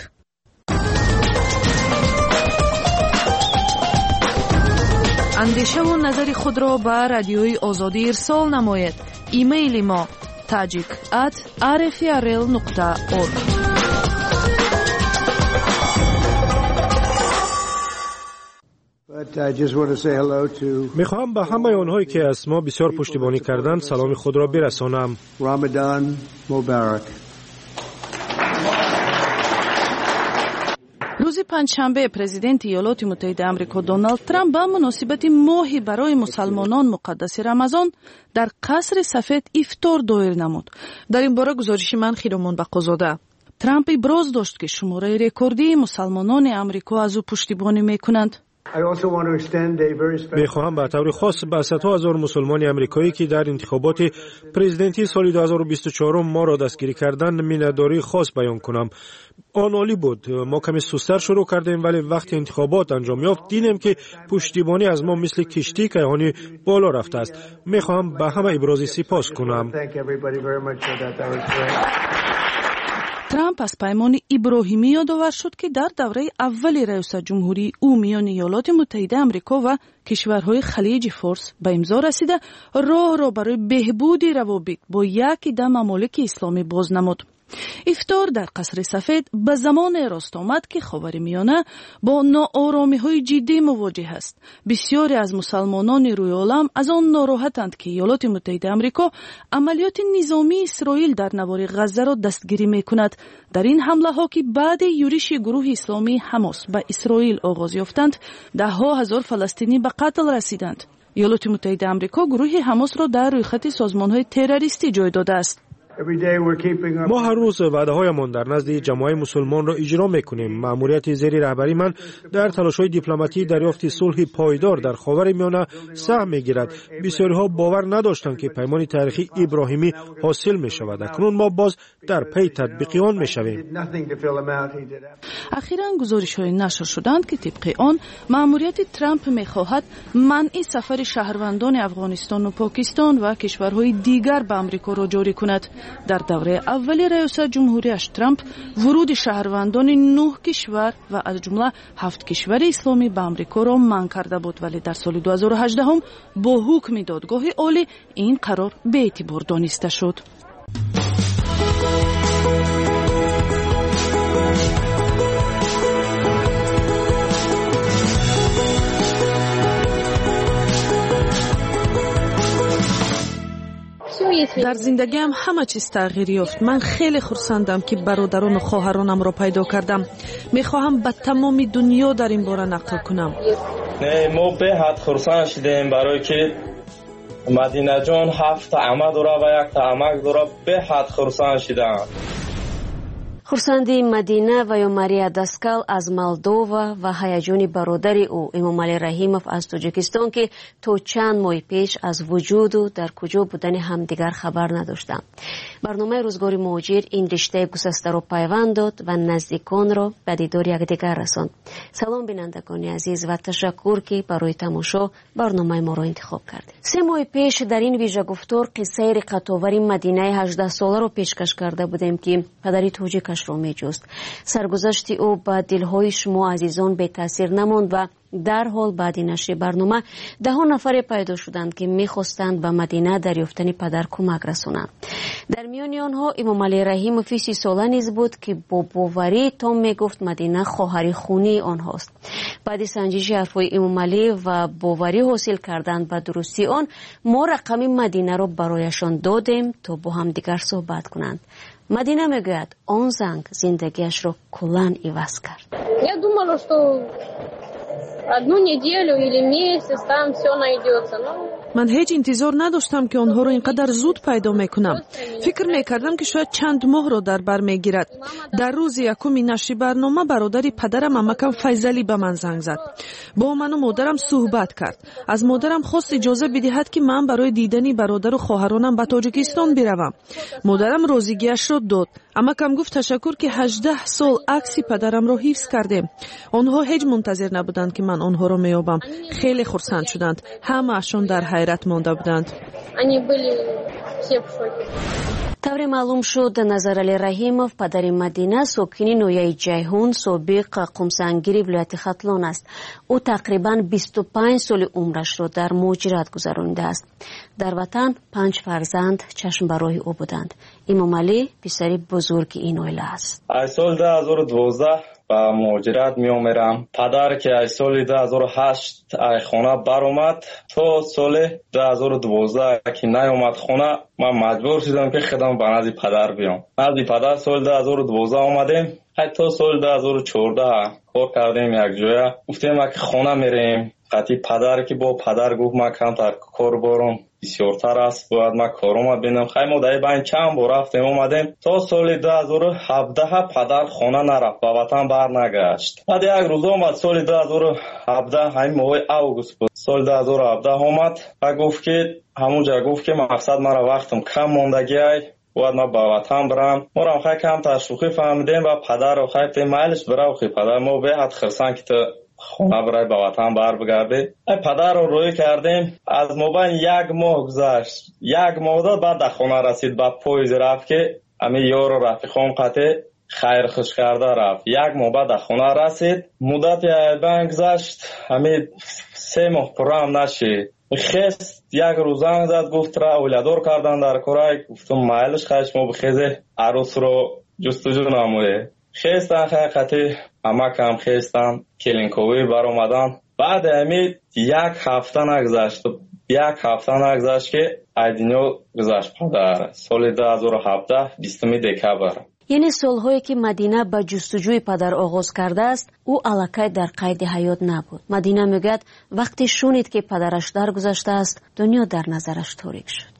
اندیشه و نظر خود را به رادیوی آزادی ارسال نماید. ایمیل ما tajik@rfrl.org. میخواهم به همه آنهایی که از ما بسیار پشتیبانی کردند سلام خود را برسانم. رمضان مبارک. روز پنجشنبه پرزیدنت ایالات متحده آمریکا دونالد ترامپ به مناسبت ماهی برای مسلمانان مقدس رمضان در قصر سفید افطار دایر نمود. در این باره گزارش من خیرمان بقازاده. ترامپ ابراز داشت که شماره رکوردی مسلمانان آمریکا از او پشتیبانی میکنند. میخواهم به طور خاص به صدها هزار مسلمان امریکایی که در انتخابات پرزیدنتی سال 2024 ما را دستگیری کردند مینداری خاص بیان کنم. آن عالی بود. ما کمی سست‌تر شروع کردیم ولی وقتی انتخابات انجام یافت دیدیم که پشتیبانی از ما مثل کشتی کیهانی بالا رفته است. میخواهم به همه ابراز سپاس کنم. ترامپ از پیمان ابراهیمی یادآور شد که در دوره اول رئیس جمهوری او میان ایالات متحده آمریکا و کشورهای خلیج فارس به امضا رسیده راه را برای بهبود روابط با یکی از ممالک اسلامی باز نمود. افطار در قصر سفید به زمان راست آمد که خاورمیانه با ناآرامی‌های جدی مواجه است. بسیاری از مسلمانان روی عالم از آن ناراحتند که ایالات متحده آمریکا عملیات نظامی اسرائیل در نوار غزه را دستگیری می‌کند. در این حمله ها که بعد یورش گروه اسلامی حماس به اسرائیل آغاز یافتند، ده‌ها هزار فلسطینی به قتل رسیدند. ایالات متحده آمریکا گروه حماس را در رویخط سازمان‌های تروریستی جای داده است. ما هر روز وعده‌هایمان در نزد جماعت مسلمان را اجرا می‌کنیم. مأموریت زیر رهبری من در تلاش‌های دیپلماتی دریافت صلح پایدار در خاورمیانه سهم می‌گیرد. بسیاری‌ها باور نداشتند که پیمان تاریخی ابراهیمی حاصل می‌شود. اکنون ما باز در پی تطبیق آن می‌شویم. اخیراً گزارش‌های نشر شدند که طبق آن مأموریت ترامپ می‌خواهد منع سفر شهروندان افغانستان و پاکستان و کشورهای دیگر به آمریکا را جاری کند. در دوره اول رئیس جمهوریش ترامپ ورود شهروندان 9 کشور و از جمله 7 کشور اسلامی به آمریکا را منع کرده بود، ولی در سال 2018 هم با حکم دادگاه عالی این قرار بی‌اعتبار دانسته شد. در زندگیم همه چیز تغییر یافت. من خیلی خرسندم که برادران و خواهرانم را پیدا کردم. میخواهم به تمام دنیا در این باره نقل کنم. ما به حد خرسند شدیم برای که مدینه جان 7 عمه داره و 1 عمک داره. به حد خرسند شدم. خورسندی مدینه و یا ماریا داسکال از مولدووا و هیجان برادری او امامعلی رحیمов از تاجیکستان که تا چند ماه پیش از وجود و در کجا بودن همدیگر خبر نداشتند. برنامه روزگار مهاجر این رشته گسسته را پیوند داد و نزدیکان را به دیدار یکدیگر رساند. سلام بینندگان عزیز و تشکر که برای تماشا برنامه ما را انتخاب کردید. 3 ماه پیش در این ویژه گفتار قصه رقت‌آور مدینه 18 ساله را پیشکش کرده بودیم که پدری تاجیکش را می‌جست. سرگذشت او با دل‌های شما عزیزان به تاثیر نماند و در حال بعد نشر برنامه 10 نفر پیدا شدند که می‌خواستند به مدینه دریافتن پدر کمک رسانند. در میان آنها امامعلی رحیمov 30 ساله نیز بود که با باوری تا میگفت مدینه خواهر خونی آنهاست. بعد سنجش حرفهای امامعلی و باوری حاصل کردن به درستی آن، ما رقم مدینه را برایشان دادیم تا با هم دیگر صحبت کنند. مدینه میگوید آن زنگ زندگیش را کلاً عوض کرد. 1 неделю или месяц там все найдется. من هیچ انتظار نداشتم که آنها رو اینقدر زود پیدا میکنم. فکر میکردم که شاید چند ماه رو در بر میگیرد. در روز یکم نشر برنامه برادری پدرم عمکم فیضلی به من زنگ زد. با من و مادرم صحبت کرد. از مادرم خواست اجازه بدهد که من برای دیدن برادر و خواهرانم به تاجیکستان بروم. مادرم راضیگیش را داد. عمکم گفت تشکر که 18 سال عکس پدرم را حفظ کردیم. آنها هیچ منتظر نبودند که من آنها را میابم. خیلی خرسند شدند. همه‌شان در حیرت مانده بودند. طور معلوم شد نظرعلی رحیمов پدر مدینه ساکن نویه جیهون سابق قمسنگیری ولایت ختلان است. او تقریبا 25 سال عمرش را در مهاجرت گذرانده است. در وطن 5 فرزند چشم برای او بودند. امام علی پسر بزرگ این عائله است. از سال 2012 با مهاجرت می آمدم. پدر که از سال 2008 از خانه برآمد تا سال 2012 که نیامد خانه، من مجبور شدم که خودم به نزد پدر بیام. نزد پدر سال 2012 آمدیم. تا سال 2014 کار کردیم یک جای. گفتیم که خانه میریم. قطعی پدر که با پدر گفت من کمتر کار برم بسیارتر است، باید من کارم ببینم. خیلی مدتی باید چند بار رفتیم اومدیم. تا سال 2017 پدر خانه نرفت، به وطن برنگشت. بعد یک روز اومد سال 2017 همین ماه اوگوست بود. سال 2017 اومد و گفت که همونجا گفت که مقصد مرا وقتم کم موندگی ای، باید ما به وطن برم. ما را خیلی کم تشویقی فهمیدیم و پدر رو خیلی مایلش برای خیلی پدر ما به حد خرسان که خونه برای به وطن بر بگرده. پدر رو روی کردیم. از موبایل 1 ماه گذشت. 1 ماه داد بعد در خونه رسید. بعد پویز رفت که امی یار و رفیقان قطع خیر خوش کرده رفت. 1 ماه بعد در خونه رسید. مدت بین گذشت. امی 3 ماه پرام نشید. خیست 1 روز زنگ زد گفت را اولادور کردن در کرای. گفتم مایلش خیش ما بخیزه عروس رو جستجو نموده. خیستن حقیقتی عمکم خیستن کلینکوی بر اومدن. بعد همین 1 هفته نگذشت. 1 هفته نگذشت که ایدینو گذشت پدر. سال 2017 20 دکبر. یعنی سالهایی که مدینه به جستجوی پدر آغاز کرده است، او الکی در قید حیات نبود. مدینه میگوید وقتی شنید که پدرش درگذشته است، دنیا در نظرش تاریک شد.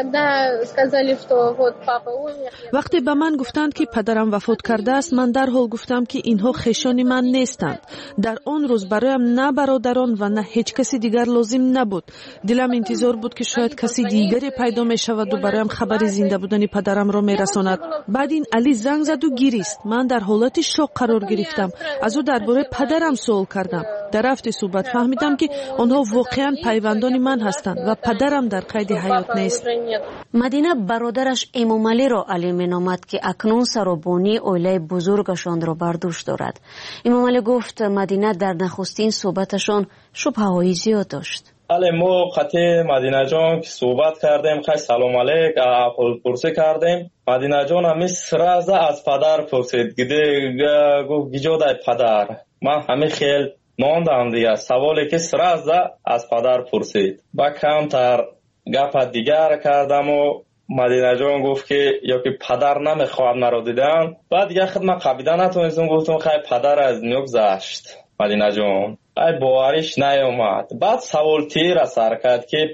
وقتی به من گفتند که پدرم وفات کرده است، من در حال گفتم که اینها خویشان من نیستند. در آن روز برایم نه برادران و نه هیچ کسی دیگر لازم نبود. دلم انتظار بود که شاید کسی دیگری پیدا می شود و برایم خبر زنده بودن پدرم را می رساند. بعد این علی زنگ زد و گریست. من در حالت شوق قرار گرفتم. از او درباره پدرم سوال کردم. در رفت صحبت فهمیدم که آنها واقعا پیوندان من هستند و پدرم در قید حیات نیست. مدینه برادرش امام علی را علی مینامد که اکنون سرابانی عائله بزرگشان را بر دوش دارد. امام علی گفت مدینه در نخستین صحبتشان شبهه‌های زیاد داشت. علی ما قطع مدینه جان که صحبت کردیم، خیلی سلام علیک پرسه کردیم. مدینه جان همی سرازه از پدر پرسید. گفت گیجاده پدر. من همه خیلی ماندم دیگه. سوالی که سرازه از پدر پرسید. با کمتر گپ دیگر کردم و مدینه جان گفت که یا که پدر نمیخواد مرا دیدن. بعد دیگه خود من قبیده نتونستم. گفتم خیلی پدر از دنیا گذشت. مدینه جان باوریش نیامد. بعد سوال تیر سر کرد که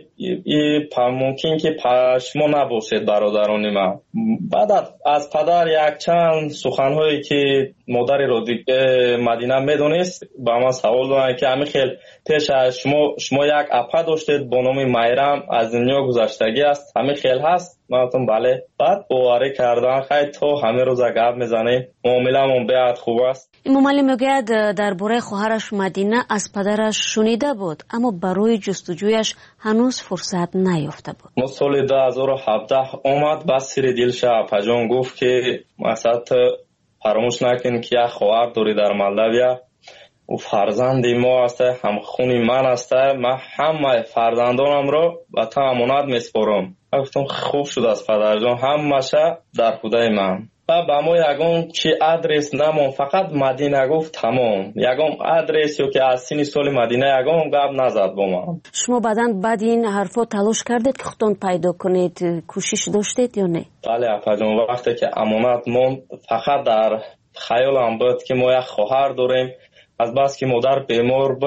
ممکن که شما نباشید برادران من. بعد از پدر یک چند سخنهایی که مادر رو مدینه میدونست با من سوال دارن که همین خیلی پیش از شما یک اپا داشتید با نام میرم از دنیا گذشتگی است، همین خیلی هست؟ من گفتم بله. بعد باوری کردن خیلی تو همه روز گپ میزنه، معامله‌مون بیاد خوب است. امام علی میگوید درباره خواهرش مدینه از پدرش شنیده بود اما برای جستجویش هنوز فرصت نیافته بود. ما سال 2017 اومد با سر دلش اپاجان گفت که مثلا فراموش نکن که یک خواهر داری در مالداویا و فرزندی ما است، هم خونی من است. من همه فرزندانم رو به تو امانت میسپارم. گفتم خوب شد از پدر جان، همه‌شه در خدای من. و با ما یگان چی آدرس نمون، فقط مدینه گفت تمام. یگان آدرس یا که از سین سال مدینه یگان گپ نزد با ما. شما بعد این حرفا تلاش کردید که خودتون پیدا کنید، کوشش داشتید یا نه؟ بله اپا جان، وقتی که امانت مون فقط در خیالم بود که ما یک خواهر داریم. از بس که مادر بیمار بود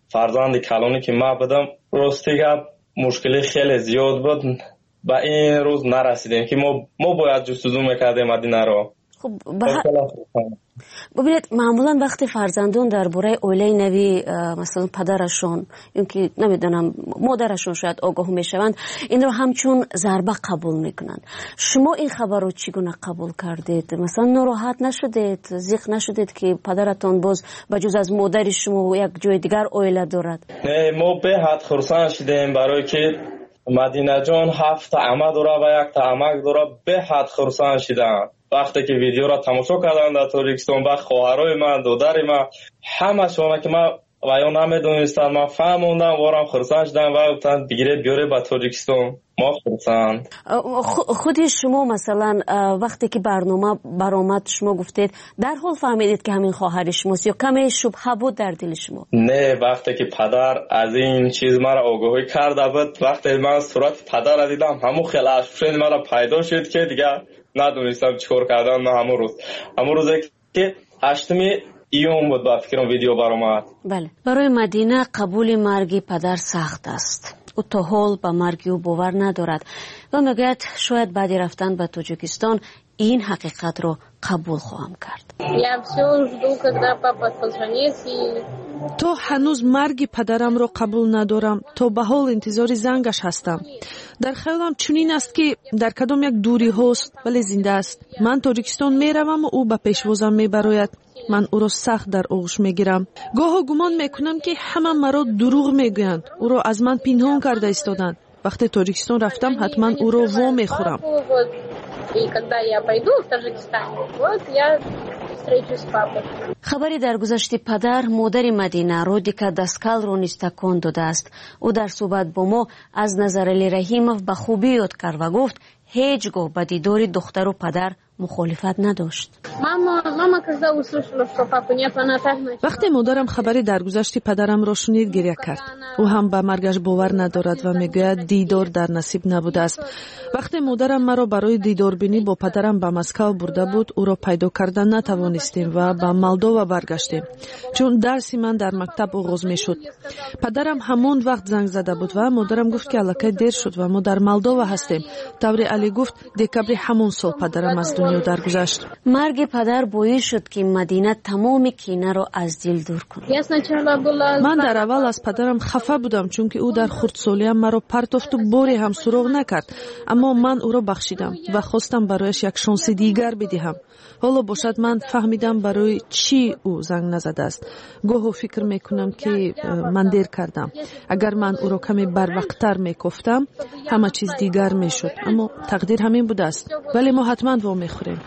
فرزند کلانی که ما بودم راستی گپ مشکلی خیلی زیاد بود با این روز نرسیدیم که ما باید جستجو میکردیم مدینه رو. خب ببینید معمولا وقتی فرزندان درباره اوله نوی مثلا پدرشون این که نمیدونم مادرشون شاید آگاه میشوند این رو همچون ضربه قبول میکنند. شما این خبر رو چگونه قبول کردید؟ مثلا ناراحت نشدید؟ ضیق نشدید که پدرتون باز بجز از مادر شما یک جای دیگر اوله دارد؟ نه ما به حد خرسند شدیم برای که مدینه جان 7 عمه داره و 1 عمک داره. به حد خرسند شدم وقتی که ویدیو را تماشا کردم در تاجیکستان با خواهرای من دادر من همه شما که من و یا نمیدونستم من فهموندم وارم خرسند شدم و گفتن بگیره بیاره با تاجیکستان. ما خرسند. خودی شما مثلا وقتی که برنامه برآمد شما گفتید در حال فهمیدید که همین خواهر شماست یا کمی شبهه بود در دل شما؟ نه وقتی که پدر از این چیز مرا آگاهی کرده بود وقتی من صورت پدر را دیدم همون خیلی اشفشن مرا پیدا شد که دیگه ندونستم چیکار کردم. من همون روزی که 8 ایون بود با فکرم ویدیو برآمد. بله برای مدینه قبول مرگ پدر سخت است. او تا حال به مرگ او باور ندارد و میگوید شاید بعد رفتن به تاجیکستان این حقیقت رو قبول خواهم کرد. تو هنوز مرگ پدرم رو قبول ندارم. تو به حال انتظار زنگش هستم. در خیالم چنین است که در کدام یک دوری هست ولی زنده است. من تاجیکستان میروم و او به پیشوازم میبراید. من او را سخت در آغوش میگیرم. گاه گمان میکنم که همه مرا دروغ میگویند. او را از من پنهان کرده ایستادند. وقتی تاجیکستان رفتم حتما او را وا میخورم. خبری در گذشت پدر مادر مدینه رودیکا دسکال رو نیز تکان داده است. او در صحبت با ما از نظر علی رحیمов به خوبی یاد کرد و گفت هیچگاه به دیدار دختر و پدر مخالفت نداشت. وقتی مادرم خبری درگذشت پدرم را شنید گریه کرد. او هم به مرگش باور ندارد و میگوید دیدار در نصیب نبوده است. وقتی مادرم مرا برای دیدار بینی با پدرم به مسکو برده بود او را پیدا کردن نتوانستیم و به مولدووا برگشتیم چون درسی من در مکتب آغاز میشد. پدرم همان وقت زنگ زده بود و مادرم گفت که الکی دیر شد و ما در مولدووا هستیم. طوری علی گفت دکابر همون سال پدرم از دنیا درگذشت. مرگ پدر باعث شد که مدینه تمام کینه را از دل دور کند. من در اول از پدرم خفه بودم چون که او در خردسالیم مرا پرتافت و باری هم سراغ نکرد، اما من او را بخشیدم و خواستم برایش یک شانس دیگر بدهم. حالا باشد من فهمیدم برای چی او زنگ نزده است. گاهی فکر میکنم که من دیر کردم. اگر من او را کمی بروقتر میگفتم همه چیز دیگر میشد، اما تقدیر همین بوده است. ولی ما حتما وا میخوریم.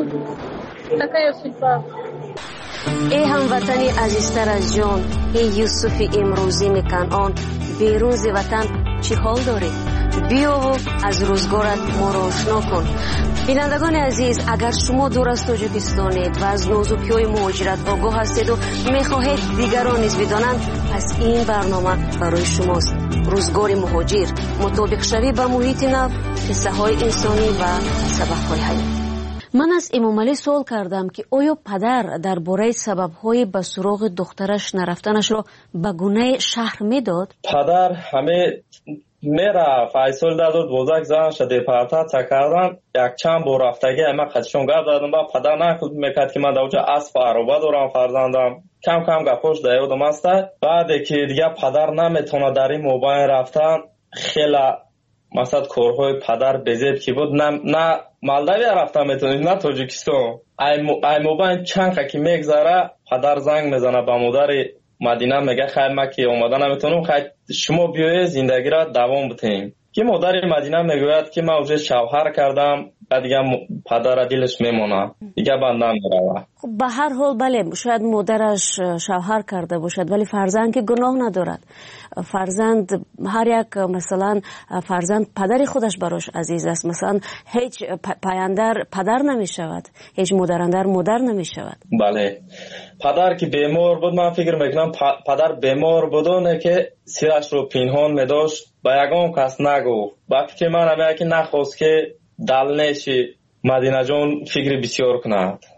ای هموطنی عزیزتر از جان، ای یوسف امروزی کنعان، بیرون ز وطن چی حال داری؟ بیا و از روزگارت ما را آشنا کن. بینندگان عزیز، اگر شما دور از تاجیکستانید و از نازکی‌های مهاجرت آگاه هستید و میخواهید دیگران نیز بدانند، پس این برنامه برای شماست. روزگار مهاجر، مطابق شوی با محیط نو، قصه های انسانی و سبق های حیات. من از امام علی سوال کردم که آیا پدر درباره سبب‌های به سراغ دخترش نرفتنش را به گونه شهر میداد؟ پدر همه میرفت. فیصل داد بزرگ زنش دیپارتات کردن. یک چند بار رفتگی اما خودشون گپ دادم با پدر نکرد میکرد که من در اونجا اسب عربه دارم فرزندم. کم کم گپاش دیادم است. بعد که دیگه پدر نمیتونه در این موبایل رفتن، خیلی مثلا کارهای پدر بزرگ کی بود، نه مالداوی رفتن میتونید نه تاجیکستان. ای موبایل چند که میگذره پدر زنگ میزنه به مادر مدینه میگه خیر ما که اومدن نمیتونم، خیر شما بیاید زندگی را دوام بدین. که مادر مدینه میگوید که من اونجا شوهر کردم و دیگه پدر دلش میمونه دیگه بندم میروه. خب به هر حال بله شاید مادرش شوهر کرده باشد ولی فرزند که گناه ندارد. فرزند هر یک مثلا فرزند پدر خودش براش عزیز است. مثلا هیچ پایندر پدر نمی شود، هیچ مادرندر مادر نمی شود. بله پدر که بیمار بود من فکر میکنم پدر بیمار بودونه که سیرش رو پنهان میداشت با یگان کس نگفت. وقتی که من همه که نخواست که دل نشی مدینه جان فکر بسیار کند.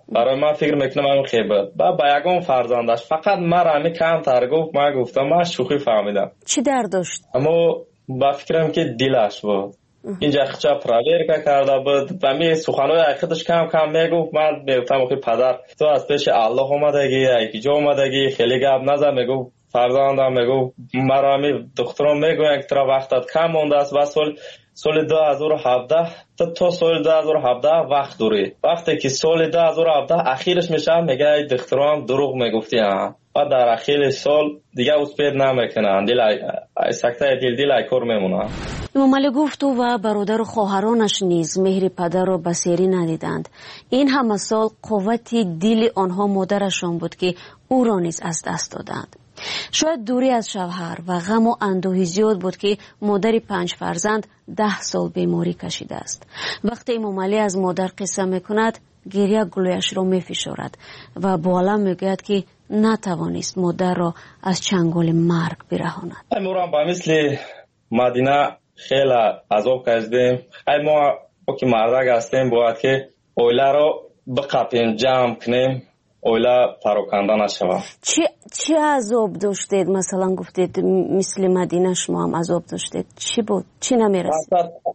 برای من فکر میکنم همین خیبت با یگان فرزندش فقط مرا کم تر گفت. من گفتم من شوخی فهمیدم. چی درد داشت؟ اما با فکرم که دلش بود اینجا خچا پراورکا کرده بود و می سخنهای خودش کم کم میگفت. من میگفتم که پدر تو از پیش الله اومدگی یکی جا اومدگی خیلی گپ نزن. میگفت فرزندم میگفت مرا می دخترم میگوین که ترا وقتت کم مونده است و سال 2017 تا سال 2017 وقت دوری. وقتی که سال 2017 اخیرش میشه میگه دخترم دروغ میگفتی و در اخیر سال دیگه اسپید نمیکنن. سکته دل کار میمونه. امام علی گفت و برادر و خواهرانش نیز مهر پدر را بسیاری ندیدند. این همه سال قوت دل آنها مادرشان بود که او را نیز از دست دادند. شاید دوری از شوهر و غم و اندوهی زیاد بود که مادر 5 فرزند 10 سال بیماری کشیده است. وقتی امام علی از مادر قصه میکند گریه گلویش را میفشارد و بالا میگوید که نتوانست مادر را از چنگال مرگ برهاند. ما با مثل مدینه خیلی عذاب کشیدیم. ما که مردک هستیم باید که اویله را بقپیم جمع کنیم اویله پراکنده نشود. چه عذاب داشتید؟ مثلا گفتید مثل مدینه شما هم عذاب داشتید. چی بود؟ چی نمیرسید؟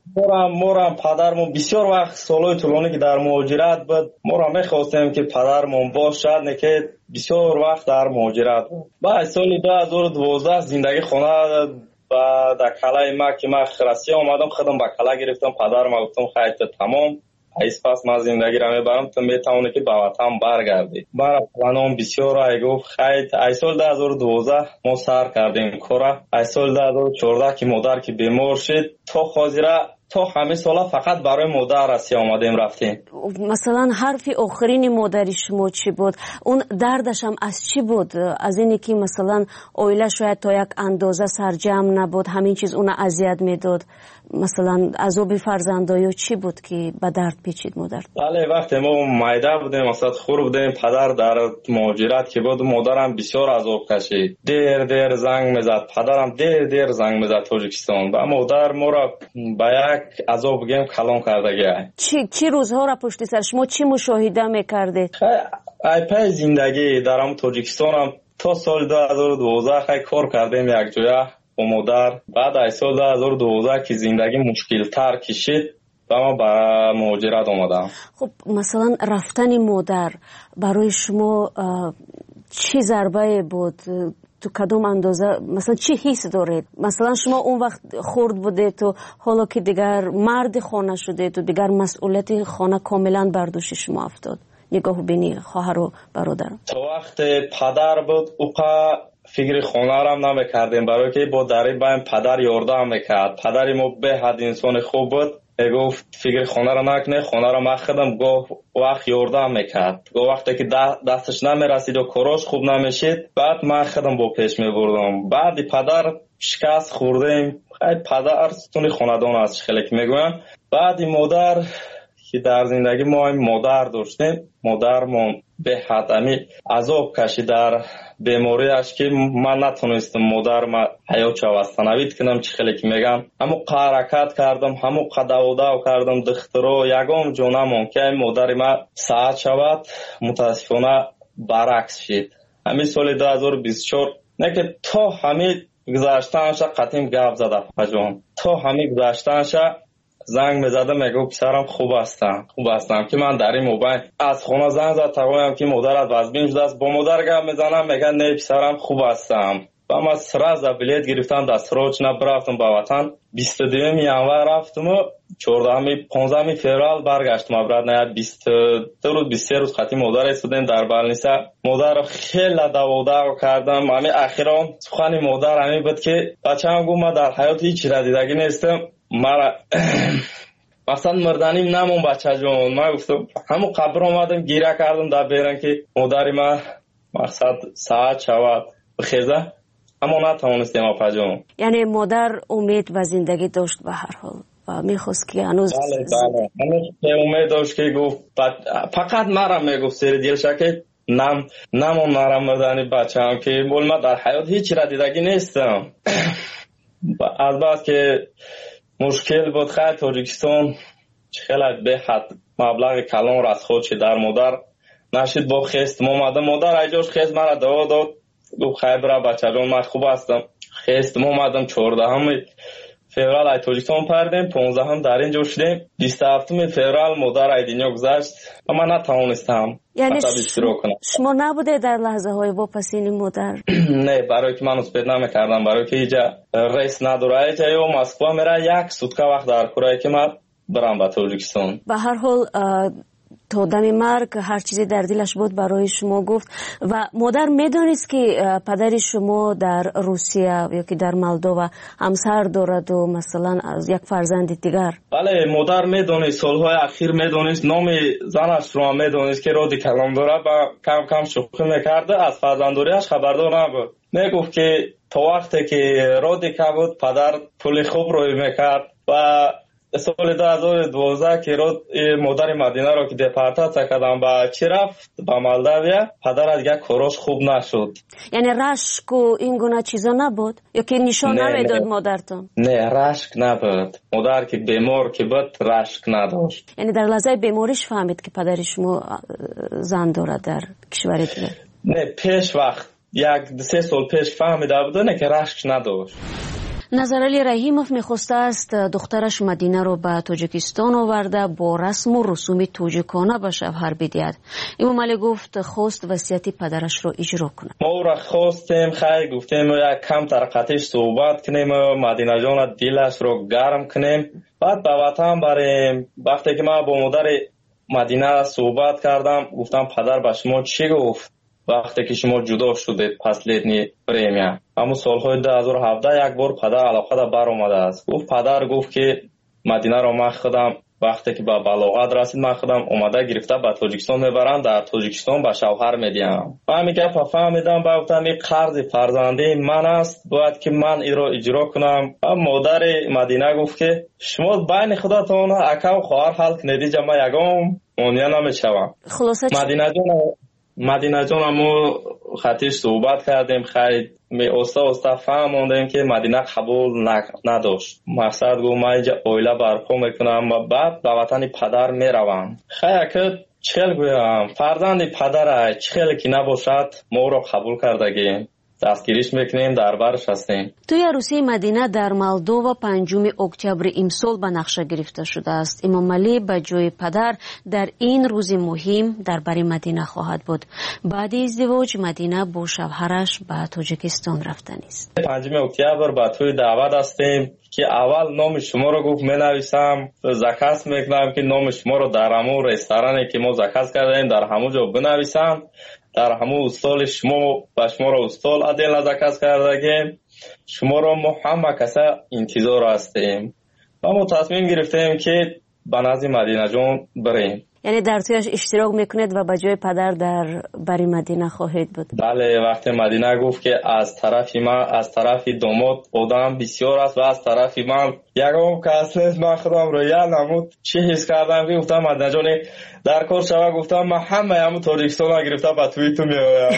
مورم پدرمون بسیار وقت سالهای طولانی که در مهاجرت بود مورم میخواستیم که پدرمون باشد نکه بسیار وقت در مهاجرت بود. بعد سال 2012 زندگی خونه و در کلای ما که من خرسیه آمدم خودم با کلا گرفتم. پدرم گفتم خیلی تمام ایس پس من زندگی را میبرم تو میتونه که به وطن برگردی. برای پلانم بسیار رای گفت خیلی ای سال 2012 ما سر کردیم کارا. ای سال 2014 که مادر که بیمار شد تا خاطره تا همه سالا فقط برای مادر رسی آمدیم رفتیم. مثلا حرف آخرین مادر شما چی بود؟ اون دردش هم از چی بود؟ از اینی که مثلا اویله شاید تا یک اندازه سرجم نبود همین چیز اون اذیت میداد؟ مثلا عذاب فرزندایی چی بود که به درد پیچید مادر؟ بله وقتی ما مایده بودیم مثلا خور بودیم پدر در مهاجرت که بود مادرم بسیار عذاب کشید. دیر زنگ میزد. پدرم دیر زنگ میزد تاجیکستان و مادر ما را به یک عذاب گیم کلام کرده گیه. چی روزها را پشت سر شما چی مشاهده میکردید؟ ای پای زندگی در تاجیکستان هم تا سال 2012 خیلی کار کردیم یک جایه با مادر. بعد از سال 2012 که زندگی مشکل تر کشید و ما برای مهاجرت آمدم. خب مثلا رفتن مادر برای شما چی ضربه بود؟ تو کدوم اندازه مثلا چی حس دارید؟ مثلا شما اون وقت خرد بوده تو حالا که دیگر مرد خانه شده تو دیگر مسئولیت خانه کاملا بر دوش شما افتاد. نگاه بینی خواهر و برادر. تو وقت پدر بود اوقا فکر خانه را هم نمیکردیم برای که با دری بایم پدر یاردم میکرد. پدری ما به حد انسان خوب بود. گفت فکر خانه را نکنه خانه را مخدم گفت وقت یاردم میکرد. گفت وقتی که دستش نمیرسید و کاراش خوب نمیشید بعد من خودم با پیش میبردم. بعد پدر شکست خوردیم. خیلی پدر ستون خاندان است خیلی که میگویم. بعد مادر که در زندگی ما مادر داشتیم مادرمون به حد عذاب کشید در بیماریش که من نتونستم مادر ما حیات وستنوید کنم. چه خیلی که میگم همو حرکت کردم همو قداوداو کردم دخترو یگام جانمون که مادر ما ساعت شود متاسفانه برعکس شد. همین سال 2024 نه که تا همین گذاشتنش قطعیم گپ زده پجان تا همین گذاشتنش زنگ میزدم میگو پسرم خوب هستم که من در این موبایل از خونه زنگ زد تقویم که مادرت وزبین شده است. با مادر گپ میزنم میگن نه پسرم خوب هستم و من سراز بلیت گرفتم دستروچ نبرفتم به وطن. 22 ینور رفتم و 15 فوریه برگشتم ابرد نه 22 روز 23 روز خاطی مادر استودیم در بالنیسه. مادر خیلی داوداو کردم. همین اخیرا سخن مادر همین بود که بچه‌ام گفت من در حیات هیچ را دیدگی نیستم مرا مثلا مردنیم نمون بچه جون. من گفتم همون قبر آمدم گیره کردم در بیرن که مادری من مقصد ساعت شود بخیزه اما نتوانستیم اپا جون. یعنی مادر امید و زندگی داشت به هر حال و میخواست که هنوز بله امید داشت که گفت فقط مرم میگفت سری دیلشه که نمون مرم مردنی بچه هم که بول من در حیات هیچ را دیدگی نیستم. از بعد که مشکل بود خیلی تاجیکستان خیلی به حد مبلغ کلان را از خودش در مادر نشید با خستم اومدم. مادر ایجاش خست مرا دوا داد، گفت خیر برا بچه جان من خوب هستم. خستم اومدم 14 فеврал ай Тоҷикистон пардем, 15 дар инҷо шудем. 27 феврал модар ай динё гузашт ва ман натавонистам иштирок кунам. шумо набуде дар лаҳзаҳои вопасини модар? Не, барои ки ман успед намекардам, барои ки иҷа рейс надора, иҷа ё Москва мера 1 сутка вақт дар курае ки ман барам ба Тоҷикистон. ба ҳар ҳол то дами марг ҳар чизе дар дилаш буд барои шумо гуфт. ва модар медонист ки падари шумо дар Русия ё ки дар Молдова ҳамсар дораду масалан як фарзанди дигар? бале, модар медонист, солҳои ахир медонист, номи занашро медонист ки роди калом дорад ва кам кам шӯхӣ мекарда. аз фарзанддориаш хабардор набуд. мегуфт ки то вақте ки роди кабуд падар пули хуб рӯй мекард ва соли 2012 ки модари Мадинаро ки депортация кардам ба чӣ рафт ба Молдавия, падараш дигар корош хуб нашуд. яъне рашку ин гуна чизо набуд ё ки нишон намедод модартон? Не, рашк набуд. модар ки бемор ки буд рашк надошт. яъне дар лаҳзаи бемориш фаҳмид ки падари шумо зан дорад дар кишвари дигар? не, пеш вақт 1-3 сол пеш фаҳмида буд, не ки рашк надошт. назарали Раҳимов мехостааст духтараш Мадинаро ба Тоҷикистон оварда бо расму русуми тоҷикона ба шавҳар бидиҳад. Эмомалӣ гуфт хост васияти падарашро иҷро кунад. мо ӯро хостем, хай гуфтем як камтар қатиш суҳбат кунем, Мадинаҷона дилашро гарм кунем, баъд ба ватан барем. вақте ки ман бо модари Мадина суҳбат кардам, гуфтам падар ба шумо чӣ гуфт вақте ки шумо ҷудо шудед последни время? ҳамун солҳои 2017 як бор падар алоқада баромадааст. падар гуфт ки Мадинаро ман худам вақте ки ба балоғат расид, ман худам омада гирифта ба Тоҷикистон мебарам, дар Тоҷикистон ба шавҳар медиҳам. ман ҳамин гапа фаҳмидам, ба гуфтам ин қарзи фарзандии ман аст, бояд ки ман инро иҷро кунам. модари Мадина гуфт ки шумо байни худатон акаву хоҳар ҳал кунед, иҷа ман ягон монеа намешавам. Мадинаҷона мо хатиш суҳбат кардем, хай оста оста фаҳмондем ки Мадина қабул надошт. мақсад гуфт ман иҷа оила барпо мекунам ва баъд ба ватани падар меравам. хай ака чихел гӯям, фарзанди падарай чихеле ки набошад моро қабул кардагем, дастгириш мекунем, дар барш ҳастем. тӯи арӯсии Мадина дар Молдова 5 октябри имсол ба нақша гирифта шудааст. Эмомалӣ ба ҷои падар дар ин рӯзи муҳим дар бари Мадина хоҳад буд. баъди издивоҷ Мадина бо шавҳараш ба Тоҷикистон рафтанист. 5 октябр ба тӯи даъват ҳастем ки аввал номи шуморо гуфт менависам, заказ мекунам ки номи шуморо дар ҳамун ресторане ки мо заказ кардаем дар ҳамун ҷо бинависам. дар ҳамун устоли шумо ба шуморо устол адела заказ кардагем. шуморо мо ҳама каса интизор ҳастем. ва мо тасмим гирифтем ки ба назди Мадинаҷон бирем. яъне дар тӯяш иштирок мекунед ва ба ҷои падар дар бари Мадина хоҳед буд? бале, вақте Мадина гуфт ки аз тарафи ман, аз тарафи домод одам бисёр аст ва аз тарафи ман ягон кас нест, ман худам роя намуд. чӣ ҳис кардам ки гуфтам Мадинаҷоне дар кор шава, гуфтам ман ҳамаи ҳамун Тоҷикистонро гирифта ба тӯи ту меоям.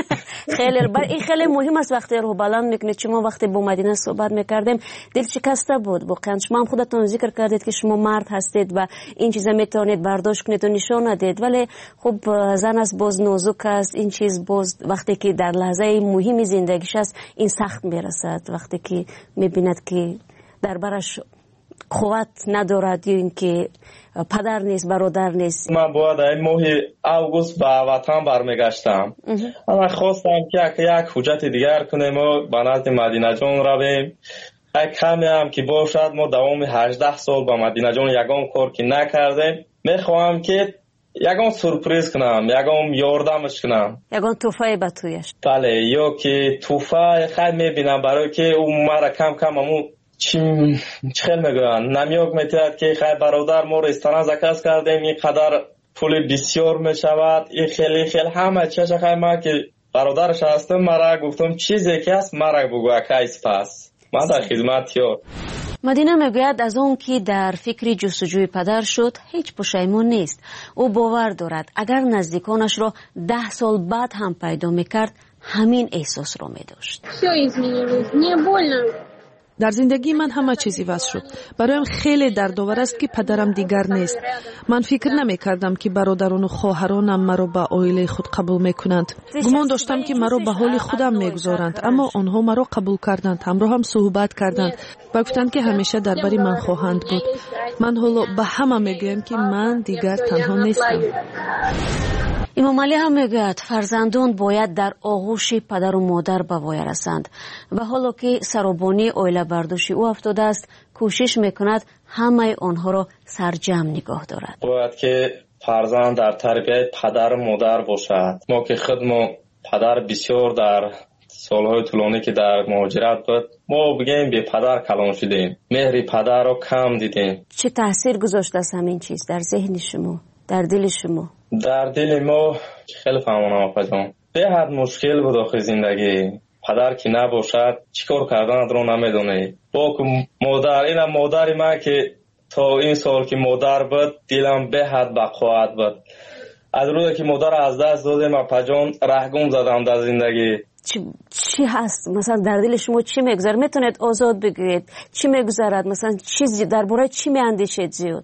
این خیلی مهم است وقتی روح بلند میکنید. شما وقتی با مدینه صحبت میکردیم دل شکسته بود واقعا. شما هم خودتون ذکر کردید که شما مرد هستید و این چیزا میتونید برداشت کنید و نشان ندید، ولی خب زن است، باز نازک است. این چیز باز وقتی که در لحظه مهمی زندگیش است این سخت میرسد، وقتی که میبیند که در برش قوت ندارد یا اینکه پدر نیست، برادر نیست. من باید این ماه اوگوست به وطن برمیگشتم. من خواستم که یک حجت دیگر کنیم و به نزد مدینه جان رویم. کمی هم که باشد ما دوام 18 سال با مدینه جان یگان کار که نکردیم. میخواهم که یگان سورپریز کنم، یگان یاردمش کنم، یگان توفای به تویش. بله، یا که توفای خیلی میبینم برای که اون مرا کم کم همون چخیل میگوین نمیوک میتید که خیلی برادر ما رستوران زکاز کردیم اینقدر پول بسیار میشود، این خیلی همه چیز خیلی ما که برادرش هستم مرا گفتم چیزی که هست مرا بگو اکایس پس من در خدمت یار. مدینه میگوید از اون که در فکر جستجوی پدر شد هیچ پشیمون نیست. او باور دارد اگر نزدیکانش را 10 سال بعد هم پیدا میکرد همین احساس را میداشت. در زندگی من همه چیزی وضع شد. برایم خیلی دردآور است که پدرم دیگر نیست. من فکر نمی کردم که برادران و خواهرانم مرا به عائله خود قبول می کنند. گمان داشتم که مرا به حال خودم می گذارند، اما آنها مرا قبول کردند، همراه هم صحبت کردند و گفتند که همیشه درباره من خواهند بود. من حالا به همه می گویم که من دیگر تنها نیستم. امام علی هم میگوید فرزندان باید در آغوش پدر و مادر به وای رسند و حالا که سرابانی عائله برداشت او افتاده است، کوشش میکند همه آنها را سرجم نگاه دارد. باید که فرزند در تربیت پدر و مادر باشد. ما که خودمون پدر بسیار در سالهای طولانی که در مهاجرت بود، ما بگیم به پدر کلان شدیم، مهر پدر رو کم دیدیم. چه تاثیر گذاشته است همین چیز در ذهن شما، در دل شما؟ در دل ما خیلی فهمانم آقا جان، به حد مشکل بود آخه زندگی. پدر که نباشد چیکار کردن رو نمیدونه. با مادر، این مادر ما که تا این سال که مادر بود دلم به حد بقوت بود. از روزی که مادر از دست دادم آقا جان رهگم زدم در زندگی. چی هست مثلا در دل شما چی میگذره؟ میتونید آزاد بگویید چی میگذرد؟ مثلا چیزی درباره چی میاندیشید زیاد؟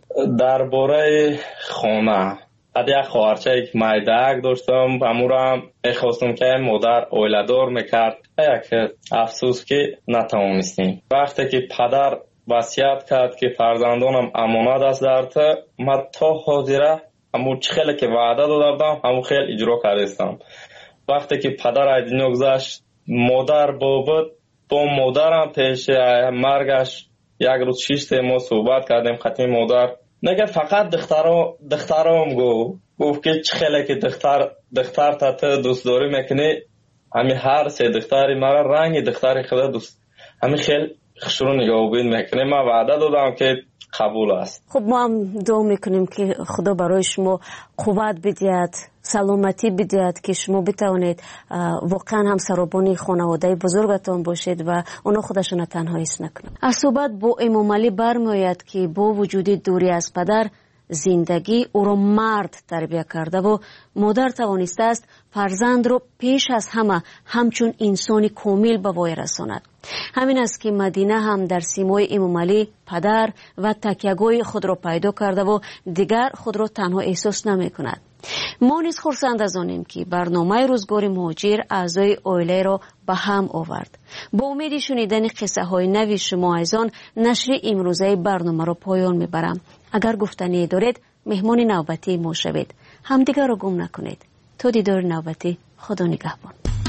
درباره خانه. از یک خواهرچه که مایدک داشتم، امورم میخواستم که مادر اویلدار میکرد. یک افسوس که نتوانستیم. وقتی که پدر وصیت کرد که فرزندانم امانت است در تو، من تا حاضره همون خیلی که وعده دادم همون خیلی اجرا کردم. وقتی که پدر از دنیا گذشت، مادر بود، با مادرم پیش مرگش یک روز 6 ما صحبت کردیم. خطی مادر نگه فقط دخترام گفت که چه خیلی که دختر تا دوست داری میکنی، همین هر سه دختری مرا رنگ دختری خدا دوست، همین خیلی خشرو نگاه بین میکنه. من وعده دادم که قبول است. خب ما هم دعا میکنیم که خدا برای شما قوت بدهد، سلامتی بدهد که شما بتوانید واقعا هم سرابانی خانواده بزرگتان باشید و اونا خودشون تنها حس نکنند. از صحبت با امام علی برمیآید که با وجود دوری از پدر، زندگی او را مرد تربیت کرده و مادر توانسته است فرزند را پیش از همه همچون انسانی کامل به وای رساند. همین است که مدینه هم در سیمای امام علی پدر و تکیه‌گاه خود را پیدا کرده و دیگر خود را تنها احساس نمی کند. ما نیز خرسند از آنیم که برنامه روزگار مهاجر اعضای عائله را به هم آورد. با امید شنیدن قصه های نوی شما از آن نشر امروزه برنامه را پایان میبرم. اگر گفتنی دارید مهمان نوبتی ما شوید. همدیگر را گم نکنید. تا دیدار نوبتی، خدا نگهبان.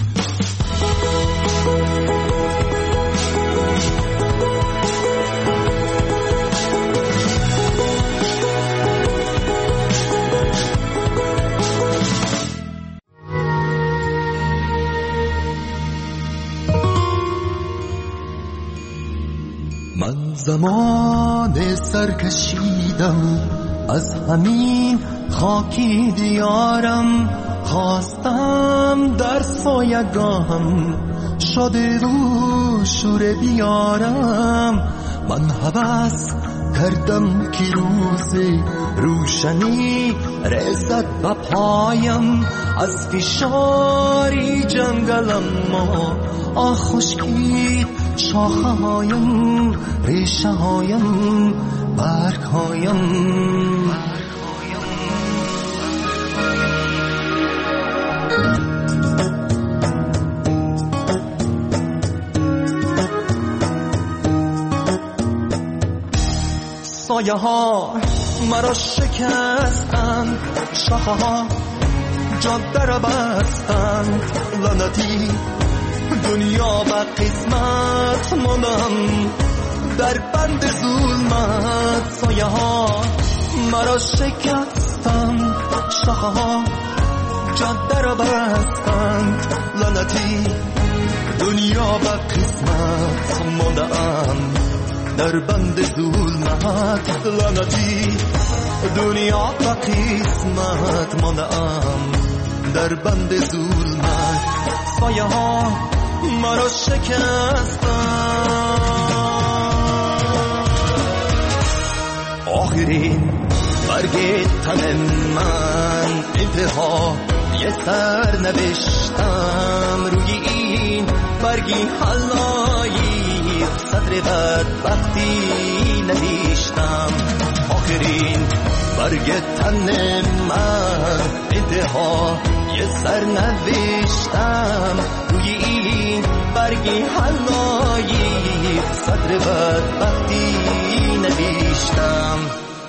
من زمان سرکشیدم از همین خاکی دیارم، خواستم در سایگاهم شده رو شور بیارم. من هوس کردم که روز روشنی رسد به پایم، از فشاری جنگلم ما خشکید شاخه هایم، ریشه هایم، برگ هایم. سایه ها مرا شکستند، شاخه ها جاده را بستند، لعنتی دنیا و قسمت ماندم در بند ظلمت. سایه ها مرا شکستند، شاخه ها جاده را بستند، لعنتی دنیا و قسمت ماندم در بند ظلمت. لعنتی دنیا و قسمت ماندم در بند ظلمت. سایه ها مرا شکستند. آخرین برگ تن من انتها یه سر نوشتم روی این برگی حلایی صدر بدبختی ندیشتم. آخرین برگ تن من انتها یه سر نوشتم. روی این برگی حلایی صدر بدبختی ندیشتم.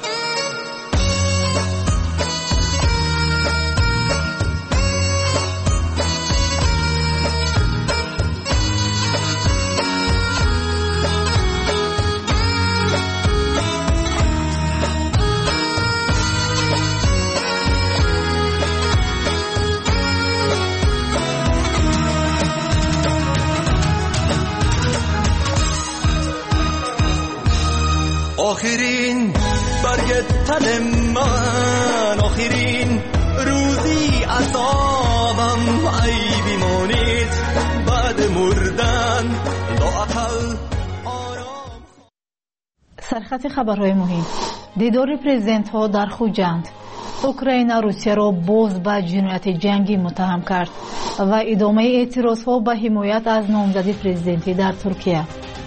آخرین برگ تن من، آخرین روزی عذابم، ای بیمانید بعد مردن لااقل آرام. سرخط خبرهای مهم: دیدار پرزیدنت ها در خوجند. اوکراین روسیه را باز به جنایت جنگی متهم کرد و ادامه اعتراض ها به حمایت از نامزدی پرزیدنتی در ترکیه.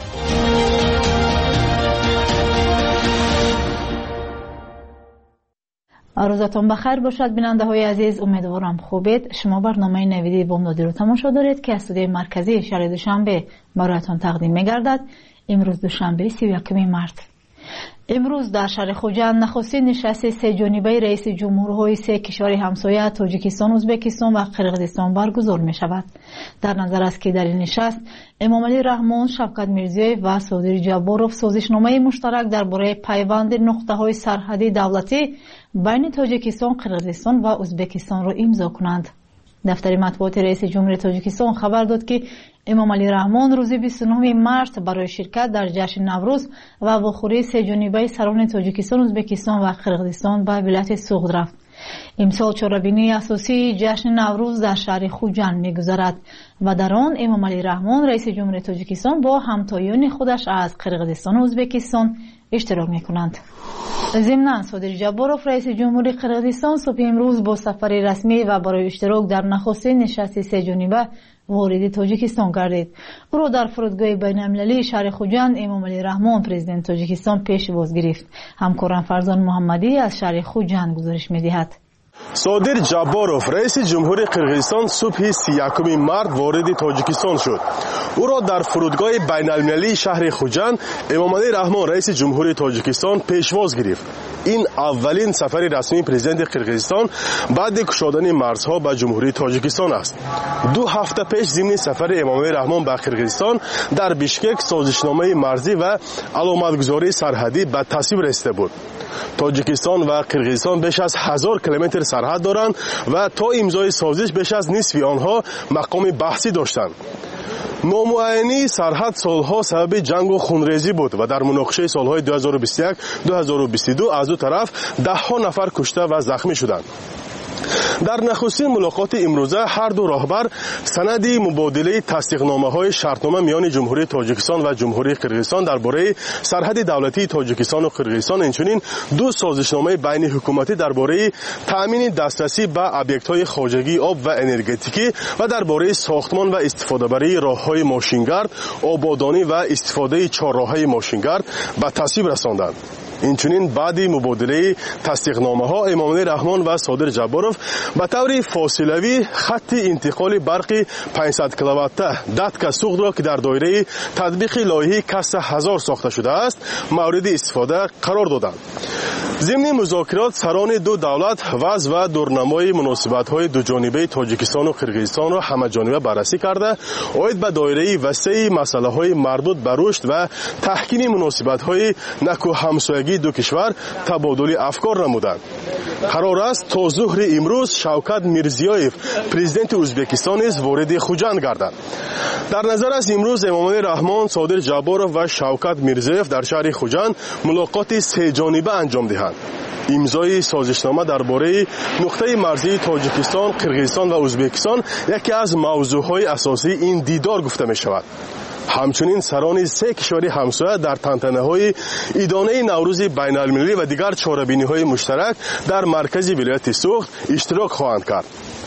روزتان بخیر باشد بیننده های عزیز، امیدوارم خوبید. شما برنامه نویدی بامدادی رو تماشا دارید که استودیوی مرکزی شهر دوشنبه برایتان تقدیم می‌گردد. امروز دوشنبه 31 مارس. امروز در شهر خوجند نخستین نشست سه جانبه رئیس جمهورهای سه کشور همسایه تاجیکستان، ازبکستان و قرقیزستان برگزار می شود. در نظر است که در این نشست امامعلی رحمان، شوکت میرزیویف و صادر جباروف سازشنامه مشترک درباره پیوند نقطه‌های سرحدی دولتی بین تاجیکستان، قرقیزستان و ازبکستان را امضا کنند. دفتر مطبوعات رئیس جمهوری تاجیکستان خبر داد که امامعلی رحمان روز 29 مارس برای شرکت در جشن نوروز و واخوری سه جانبه سران تاجیکستان، ازبکستان و قرقیزستان به ولایت سوغد رفت. امسال چهاربینی اساسی جشن نوروز در شهر خوجند می‌گذرد و در آن امامعلی رحمان رئیس جمهوری تاجیکستان با همتایان خودش از قرقیزستان و ازبکستان اشتراک می‌کنند. ضمناً صادر جباروف رئیس جمهوری قرقیزستان صبح امروز با سفر رسمی و برای اشتراک در نخستین نشست سه جانبه وارد تاجیکستان گردید. او را در فرودگاه بین‌المللی شهر خوجند امامعلی رحمان پرزیدنت تاجیکستان پیشواز گرفت. همکارم فرزان محمدی از شهر خوجند گزارش می‌دهد. صادر جباروف رئیس جمهوری قرقیزستان صبح 31 مارس وارد تاجیکستان شد. او را در فرودگاه بین‌المللی شهر خوجند امامعلی رحمان رئیس جمهوری تاجیکستان پیشواز گرفت. این اولین سفر رسمی پرزیدنت قرقیزستان بعد گشودن مرزها به جمهوری تاجیکستان است. 2 هفته پیش ضمن سفر امامعلی رحمان به قرقیزستان در بیشکک سازشنامه مرزی و علامتگذاری سرحدی به تصویب رسیده بود. تاجیکستان و قرقیزستان بیش از 1000 کیلومتر سرحد دارند و تا امضای سازش بیش از نصف آنها مقام بحثی داشتند. نامعینی سرحد سالها سبب جنگ و خونریزی بود و در مناقشه سالهای 2021-2022 از دو طرف ده‌ها نفر کشته و زخمی شدند. در نخستین ملاقات امروزه هر دو راهبر سند مبادله تصدیقنامه‌های شرطنامه میان جمهوری تاجیکستان و جمهوری قرقیزستان درباره سرحد دولتی تاجیکستان و قرقیزستان، همچنین 2 سازشنامه بین حکومتی درباره تأمین دسترسی به ابیکت‌های خواجگی آب و انرژتیکی و درباره ساختمان و استفاده بری راه‌های ماشینگرد، آبادانی و استفاده چهارراه‌های ماشینگرد به تصویب رساندند. اینچنین بعد مبادله تصدیقنامه‌ها امامعلی رحمان و صادر جباروف به طور فاصلوی خط انتقال برقی 500 کیلووات داتکا سوغد را که در دایره تطبیق لایحه کسر 1000 ساخته شده است مورد استفاده قرار دادند. ضمن مذاکرات سران دو دولت وضع و دورنمای مناسبت‌های دو جانبه تاجیکستان و قرقیزستان را همه‌جانبه بررسی کرده عاید به دایره وسیع مسائل مربوط به رشد و تحکیم مناسبت‌های نکو همسایگی دو کشور تبادل افکار نمودند. قرار است تا ظهر امروز شوکت میرزیویف پرزیدنت ازبکستان نیز وارد خوجند گردد. در نظر است امروز امامعلی رحمان، صادر جباروف و شوکت میرزیویف در شهر خوجند ملاقات سه جانبه انجام دهند. امضای سازشنامه درباره نقطه مرزی تاجیکستان، قرقیزستان و ازبکستان یکی از موضوعهای اساسی این دیدار گفته می شود. همچنین سران سه کشور همسایه در تنتنه‌های عیدانه نوروز بین‌المللی و دیگر چهاربینی‌های مشترک در مرکز ولایت سوغد اشتراک خواهند کرد.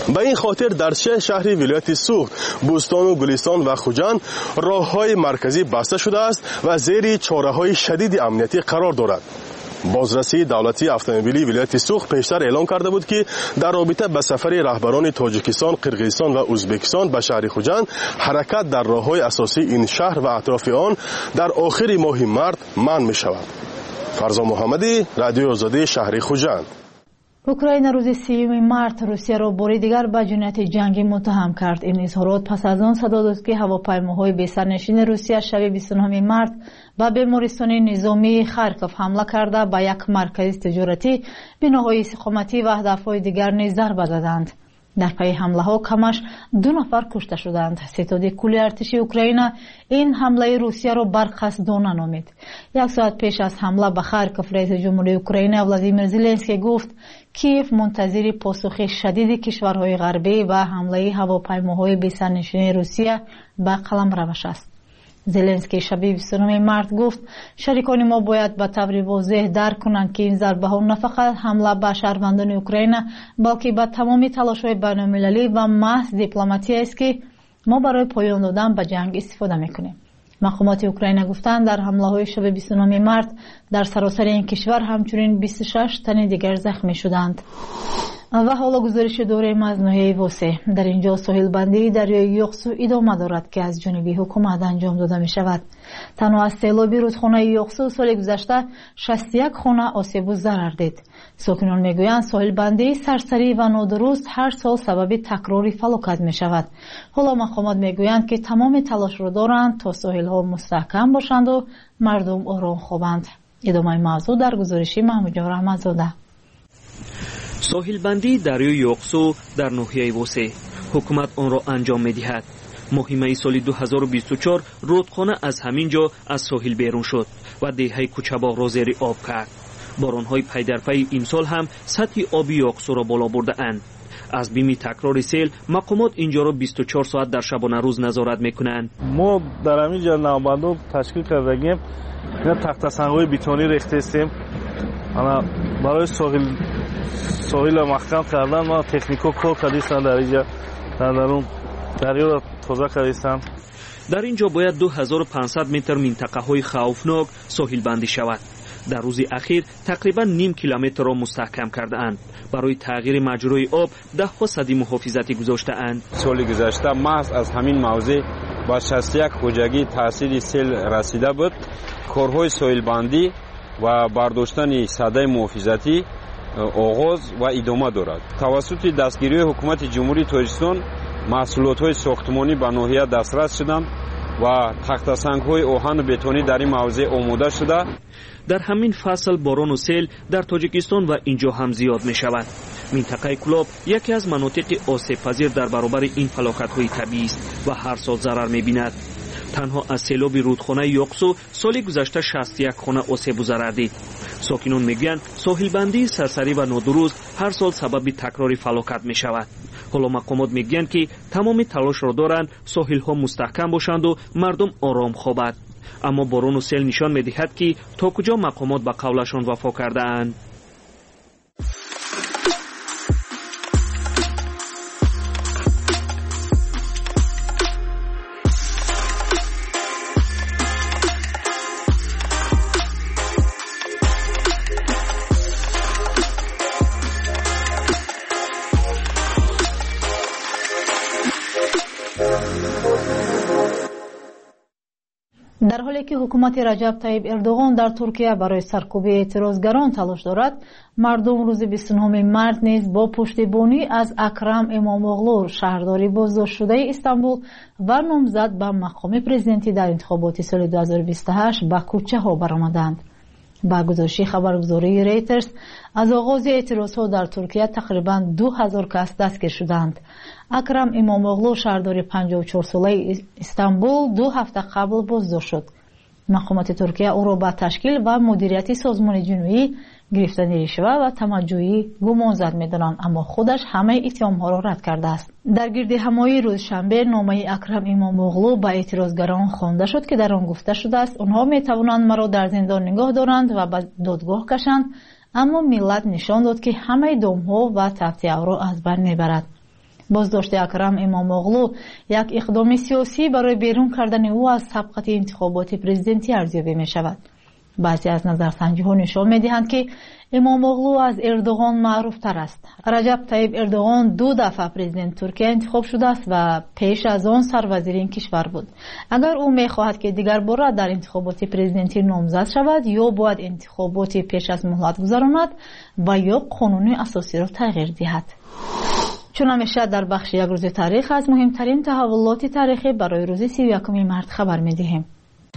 به این خاطر در 6 شهر ولایت سوخت، بوستان و گلستان و خوجند راه‌های مرکزی بسته شده است و زیر چاره‌های شدید امنیتی قرار دارد. بازرسی دولتی اتومبیلی ولایت سوخت پیشتر اعلام کرده بود که در رابطه با سفر رهبران تاجیکستان، قرقیزستان و ازبکستان به شهر خوجند حرکت در راه‌های اساسی این شهر و اطراف آن در آخر ماه مارس منع می‌شود. فرزا محمدی، رادیو آزادی، شهر خوجند. اوکراین روز 3 مارس روسیه را بار دیگر به جنایت جنگی متهم کرد. این اظهارات پس از آن صدا داد که هواپیماهای بی‌سرنشین روسیه شب 29 مارس به بیمارستان نظامی خارکوف حمله کرده به یک مرکز تجارتی، بناهای استخباراتی و هدف‌های دیگر نیز ضربه زدند. در پی حمله ها کمش 2 نفر کشته شدند. ستاد کل ارتش اوکراین این حمله روسیه را برقصدانه نامید. 1 ساعت پیش از حمله به خارکوف رئیس جمهوری اوکراین ولادیمیر زلنسکی گفت کیف منتظر پاسخ شدید کشورهای غربی و حمله هواپیماهای بی‌سرنشین روسیه به قلمروش است. زلنسکی شب 29 مارس گفت شریکان ما باید به طور واضح درک کنند که این ضربه ها نه فقط حمله به شهروندان اوکراین بلکه به تمام تلاش های بین المللی و محض دیپلماتی است که ما برای پایان دادن به جنگ استفاده میکنیم. مقامات اوکراین گفتند در حمله های شب 29 مارس در سراسر این کشور همچنین 26 تن دیگر زخمی شدند. و حالا گزارش دوریم از ناحیه واسه. در اینجا ساحل بندی دریای یوقسو ادامه دارد که از جانب حکومت انجام داده می شود. تنها از سیلاب رودخانه یوقسو سال گذشته 61 خانه آسیب و ضرر دید. ساکنان میگویند ساحل بندی سرسری و نادرست هر سال سبب تکراری فلاکت می شود. حالا مقامات میگویند که تمام تلاش را دارند تا ساحل ها مستحکم باشند و مردم آرام خوابند. ادامه موضوع در گزارش محمود جان رحمت‌زاده. ساحل بندی دریای یوقسو در ناحیه واسه حکومت آن را انجام می‌دهد. ماه می سال 2024 رودخانه از همین جا از ساحل بیرون شد و دهه کوچه‌باغ را زیر آب کرد. باران‌های پی در پی این سال هم سطح آب یوقسو را بالا برده‌اند. از بیم تکرار سیل مقامات اینجا را 24 ساعت در شبانه روز نظارت می‌کنند. ما در همین جا نوبندو تشکیل کردیم. اینا تخت سنگ‌های بتونی ریخته استیم. انا برای ساحل محکم کردن ما تکنیکو کار کردیم در اینجا در درون دریا را تازه کردیم. در اینجا باید 2500 متر منطقه های خوفناک ساحل بندی شود. در روز اخیر تقریبا نیم کیلومتر را مستحکم کرده اند. برای تغییر مجرای آب 10 سدی محافظتی گذاشته اند. سال گذشته محض از همین موضع با 61 خوجگی تاثیر سیل رسیده بود. کارهای ساحل بندی و برداشتن سده محافظتی آغاز و ادامه دارد. توسط دستگیری حکومت جمهوری تاجیکستان محصولات‌های ساختمانی به ناحیه دسترس شدند و تخت‌سنگ‌های آهن و بتونی در این موضع آماده شده. در همین فصل باران و سیل در تاجیکستان و اینجا هم زیاد می شود. منطقه کلاب یکی از مناطق آسیب پذیر در برابر این فلاکت‌های طبیعی است و هر سال ضرر می بیند. تنها از سیلاب رودخانه یوقسو سال گذشته 61 خانه آسیب و ضرر دید. ساکنان میگویند ساحل بندی سرسری و نادرست هر سال سبب تکراری فلاکت می شود. حالا مقامات میگویند که تمام تلاش را دارند ساحل ها مستحکم باشند و مردم آرام خوابند. اما باران و سیل نشان میدهد که تا کجا مقامات به قولشان وفا کرده اند. در حالی که حکومت رجب طیب اردوغان در ترکیه برای سرکوب اعتراضگران تلاش دارد، مردم روز 29 مارس نیز با پشتیبانی از اکرم اماموغلو شهرداری بازداشت شده استانبول و نامزد به مقام پرزیدنتی در انتخابات سال 2028 به کوچه ها برآمدند. با گزارش خبرگزاری ریترز از آغاز اعتراضها در ترکیه تقریبا 2000 کس دستگیر شدند. اکرم اماموغلو شهردار 54 ساله استانبول 2 هفته قبل بازداشت شد. مقامات ترکیه او را به تشکیل و مدیریت سازمان جنایی گرفتن رشوه و تمجیدی گمانزد می‌دانند، اما خودش همه اتهام‌ها را رد کرده است. در گردهمایی روز شنبه نامه اکرم اماموغلو به اعتراضگران خوانده شد که در آن گفته شده است آنها می‌توانند مرا در زندان نگاه دارند و به دادگاه کشند، اما ملت نشان داد که همه دام‌ها و تفتی‌ها را از بین می‌برد. بازداشت اکرم اماموغلو یک اقدام سیاسی برای بیرون کردن او از سابقه انتخابات پرزیدنتی ارزیابی می شود. بعضی از نظرسنجی‌ها نشان می‌دهند که اماموغلو از اردوغان معروف تر است. رجب طیب اردوغان 2 دفعه پرزیدنت ترکیه انتخاب شده است و پیش از آن سروزیر این کشور بود. اگر او می‌خواهد که دیگر بار در انتخابات پرزیدنتی نامزد شود، یا باید انتخابات پیش از مهلت گذراند و یا قانون اساسی را تغییر دهد. چون همیشه در بخش یک روز تاریخ از مهمترین تحولات تاریخی برای روز 31 مارس خبر می‌دهیم.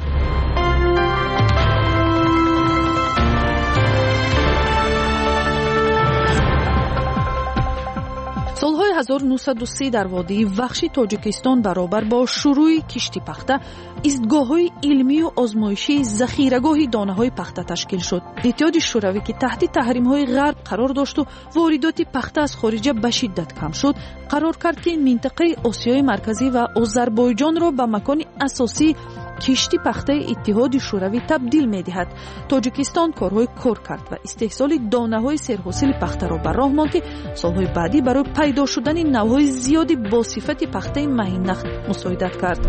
солҳои 1930 дар водии вахши тоҷикистон баробар бо шурӯи кишти пахта истгоҳҳои илмию озмоишии захирагоҳи донаҳои пахта ташкил шуд. иттиҳоди шӯравӣ ки таҳти таҳримҳои ғарб қарор дошту воридоти пахта аз хориҷа ба шиддат кам шуд, қарор кард ки минтақаи осиёи марказӣ ва озарбойҷонро ба макони асосии кишти пахтаи иттиҳоди шӯравӣ табдил медиҳад. тоҷикистон корҳои кор кард ва истеҳсоли донаҳои серҳосили пахтаро ба роҳ монд ки солҳои баъдӣ барои пайдо шудани навъҳои зиёди босифати пахтаи маҳиннах мусоидат кард.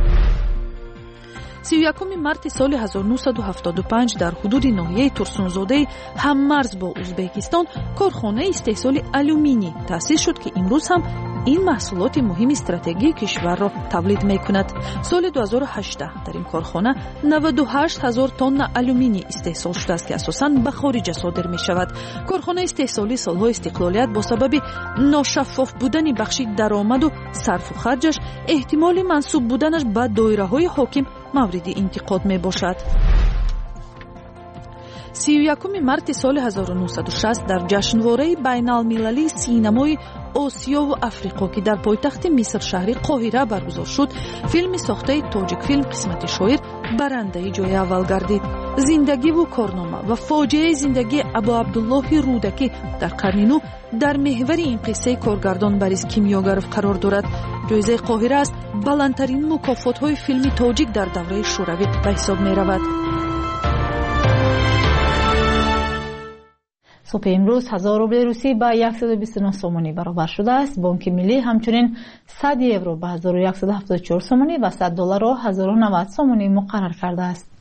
31 марти соли 1975 дар ҳудуди ноҳияи турсунзодаи ҳаммарз бо узбекистон корхонаи истеҳсоли алюминий таъсис шуд ки имрӯз ҳам ин маҳсулоти муҳими стратегии кишварро тавлид мекунад. соли 2018 дар ин корхона 98 000 тонна алюминий истеҳсол шудааст ки асосан ба хориҷа содир мешавад. корхонаи истеҳсолӣ солҳои истиқлолият бо сабаби ношаффоф будани бахши даромаду сарфу харҷаш эҳтимоли мансуб буданаш ба доираҳои ҳоким мавриди интиқод мебошад. 31 марти соли 1960 дар ҷашнвораи байналмилалии синамои осиёву африқо ки дар пойтахти миср шаҳри қоҳира баргузор шуд, филми сохтаи тоҷикфилм қисмати шоир барандаи ҷойи аввал гардид. зиндагиву корнома ва фоҷиаи зиндагии абу абдуллоҳи рӯдакӣ дар қарни нӯ дар меҳвари ин қиссаи коргардон Борис Кимёгаров қарор дорад. ҷоизаи қоҳира аз баландтарин мукофотҳои филми тоҷик дар давраи шӯравӣ ба ҳисоб меравад. صبح امروز 1000 روبل روسی با 129 سومانی برابر شده است. بانک ملی همچنین 100 یورو با 1174 سومانی و 100 دلار را 1090 سومانی مقرر کرده است.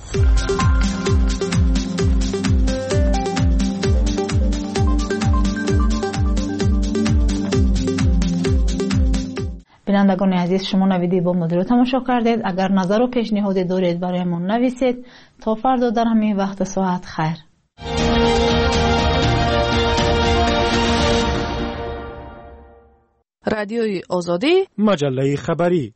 بینندگان عزیز، شما نویدی بامدادی رو تماشا کردید. اگر نظر و پیشنهادی دارید برایمان نویسید. تا فردا در همین وقت ساعت خیر. رادیوی آزادی، مجله خبری.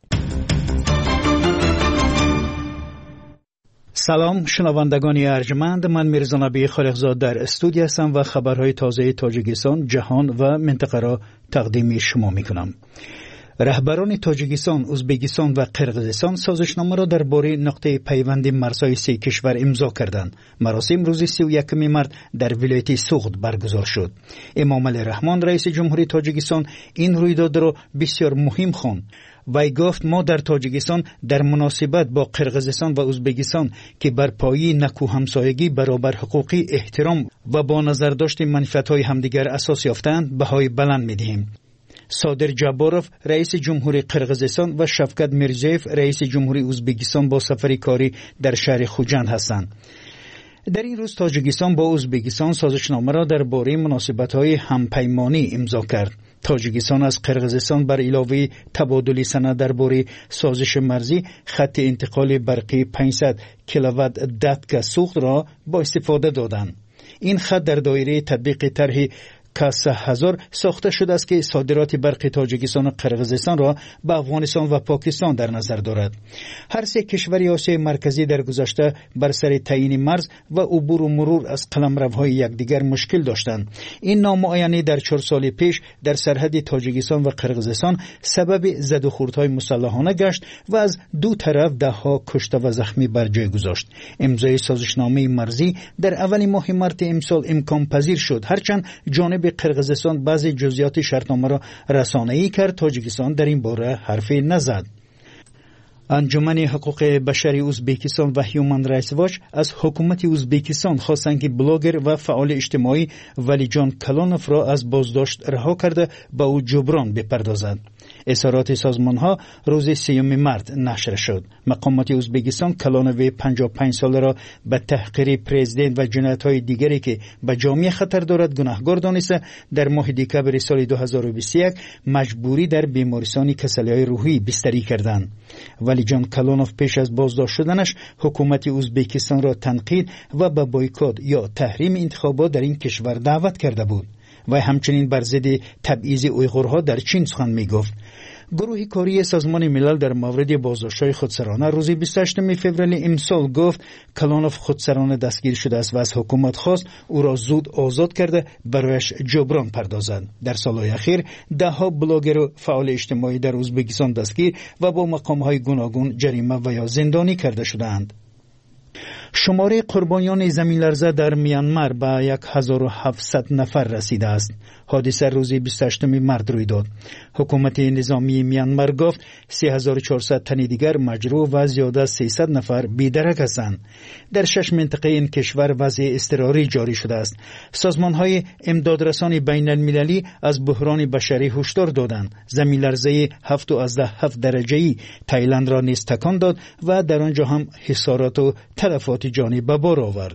سلام شنوندگان ارجمند، من میرزا نبی خالقزاد در استودیو هستم و خبرهای تازه تاجیکستان، جهان و منطقه را تقدیم شما میکنم. رهبران تاجیکستان، ازبکستان و قرقیزستان سازشنامه را درباره نقطه پیوند مرزهای سه کشور امضا کردند. مراسم روز 31 مارس در ولایت سوغد برگزار شد. امام علی رحمان رئیس جمهوری تاجیکستان این رویداد را بسیار مهم خواند. وی گفت ما در تاجیکستان در مناسبت با قرقیزستان و ازبکستان که بر پایه نکو همسایگی، برابر حقوقی، احترام و با نظر داشت منفعت‌های همدیگر اساس یافتند بهای بلند می‌دهیم. صادر جاباروف رئیس جمهوری قرقیزستان و شفقت میرزیف رئیس جمهوری ازبکستان با سفر کاری در شهر خوجند هستند. در این روز تاجیکستان با ازبکستان سازشنامه را درباره مناسبت‌های همپیمانی امضا کرد. تاجیکستان از قرقیزستان بر علاوه تبادل سند درباره سازش مرزی، خط انتقال برقی 500 کیلووات داتکا سوخت را با استفاده دادند. این خط در دایره تطبیق طرح کاسه هزار ساخته شده است که صادرات برق تاجیکستان و قرقیزستان را به افغانستان و پاکستان در نظر دارد. هر سه کشور آسیای مرکزی در گذشته بر سر تعیین مرز و عبور و مرور از قلمروهای یکدیگر مشکل داشتند. این نامعینی در 4 سال پیش در سرحد تاجیکستان و قرقیزستان سبب زد و خوردهای مسلحانه گشت و از دو طرف دهها کشته و زخمی بر جای گذاشت. امضای سازشنامه مرزی در اول ماه مارس امسال امکان پذیر شد، هرچند جانب قرقیزستان بعضی جزئیات شرطنامه را رسانه‌ای کرد. تاجیکستان در این باره حرفی نزد. انجمن حقوق بشری ازبکستان و هیومن رایتس واچ از حکومت ازبکستان خواستند که بلاگر و فعال اجتماعی ولیجان کلانوف را از بازداشت رها کرده به او جبران بپردازد. اظهارات سازمانها روز 3 مارس نشر شد. مقامات ازبکستان کلانوف 55 ساله را به تحقیر پرزیدنت و جنایت‌های دیگری که به جامعه خطر دارد گناهکار دانسته در ماه دکبر سال 2021 مجبوری در بیمارستان کسلی‌های روحی بستری کردند. ولی جان کلانوف پیش از بازداشت شدنش حکومت ازبکستان را تنقید و به بایکوت یا تحریم انتخابات در این کشور دعوت کرده بود و همچنین بر ضد تبعیض اویغورها در چین سخن میگفت. گروه کاری سازمان ملل در مورد بازداشت‌های خودسرانه روز 28 فوریه امسال گفت کلانوف خودسرانه دستگیر شده است و از حکومت خواست او را زود آزاد کرده برایش جبران پردازد. در سال‌های اخیر ده‌ها بلاگر و فعال اجتماعی در ازبکستان دستگیر و با مقام‌های گوناگون جریمه و یا زندانی کرده شده‌اند. شماره قربانیان زمین لرزه در میانمار به 1700 نفر رسیده است. حادثه روز 28 مارس روی داد. حکومت نظامی میانمار گفت 3400 تن دیگر مجروح و زیاده از 300 نفر بی‌درک هستند. در 6 منطقه این کشور وضع اضطراری جاری شده است. سازمان‌های امدادرسان بین المللی از بحران بشری هشدار دادند. زمین لرزه 7.7 درجه‌ای تایلند را نیز تکان داد و در آنجا هم حصارات و تلفات جانی به بار آورد.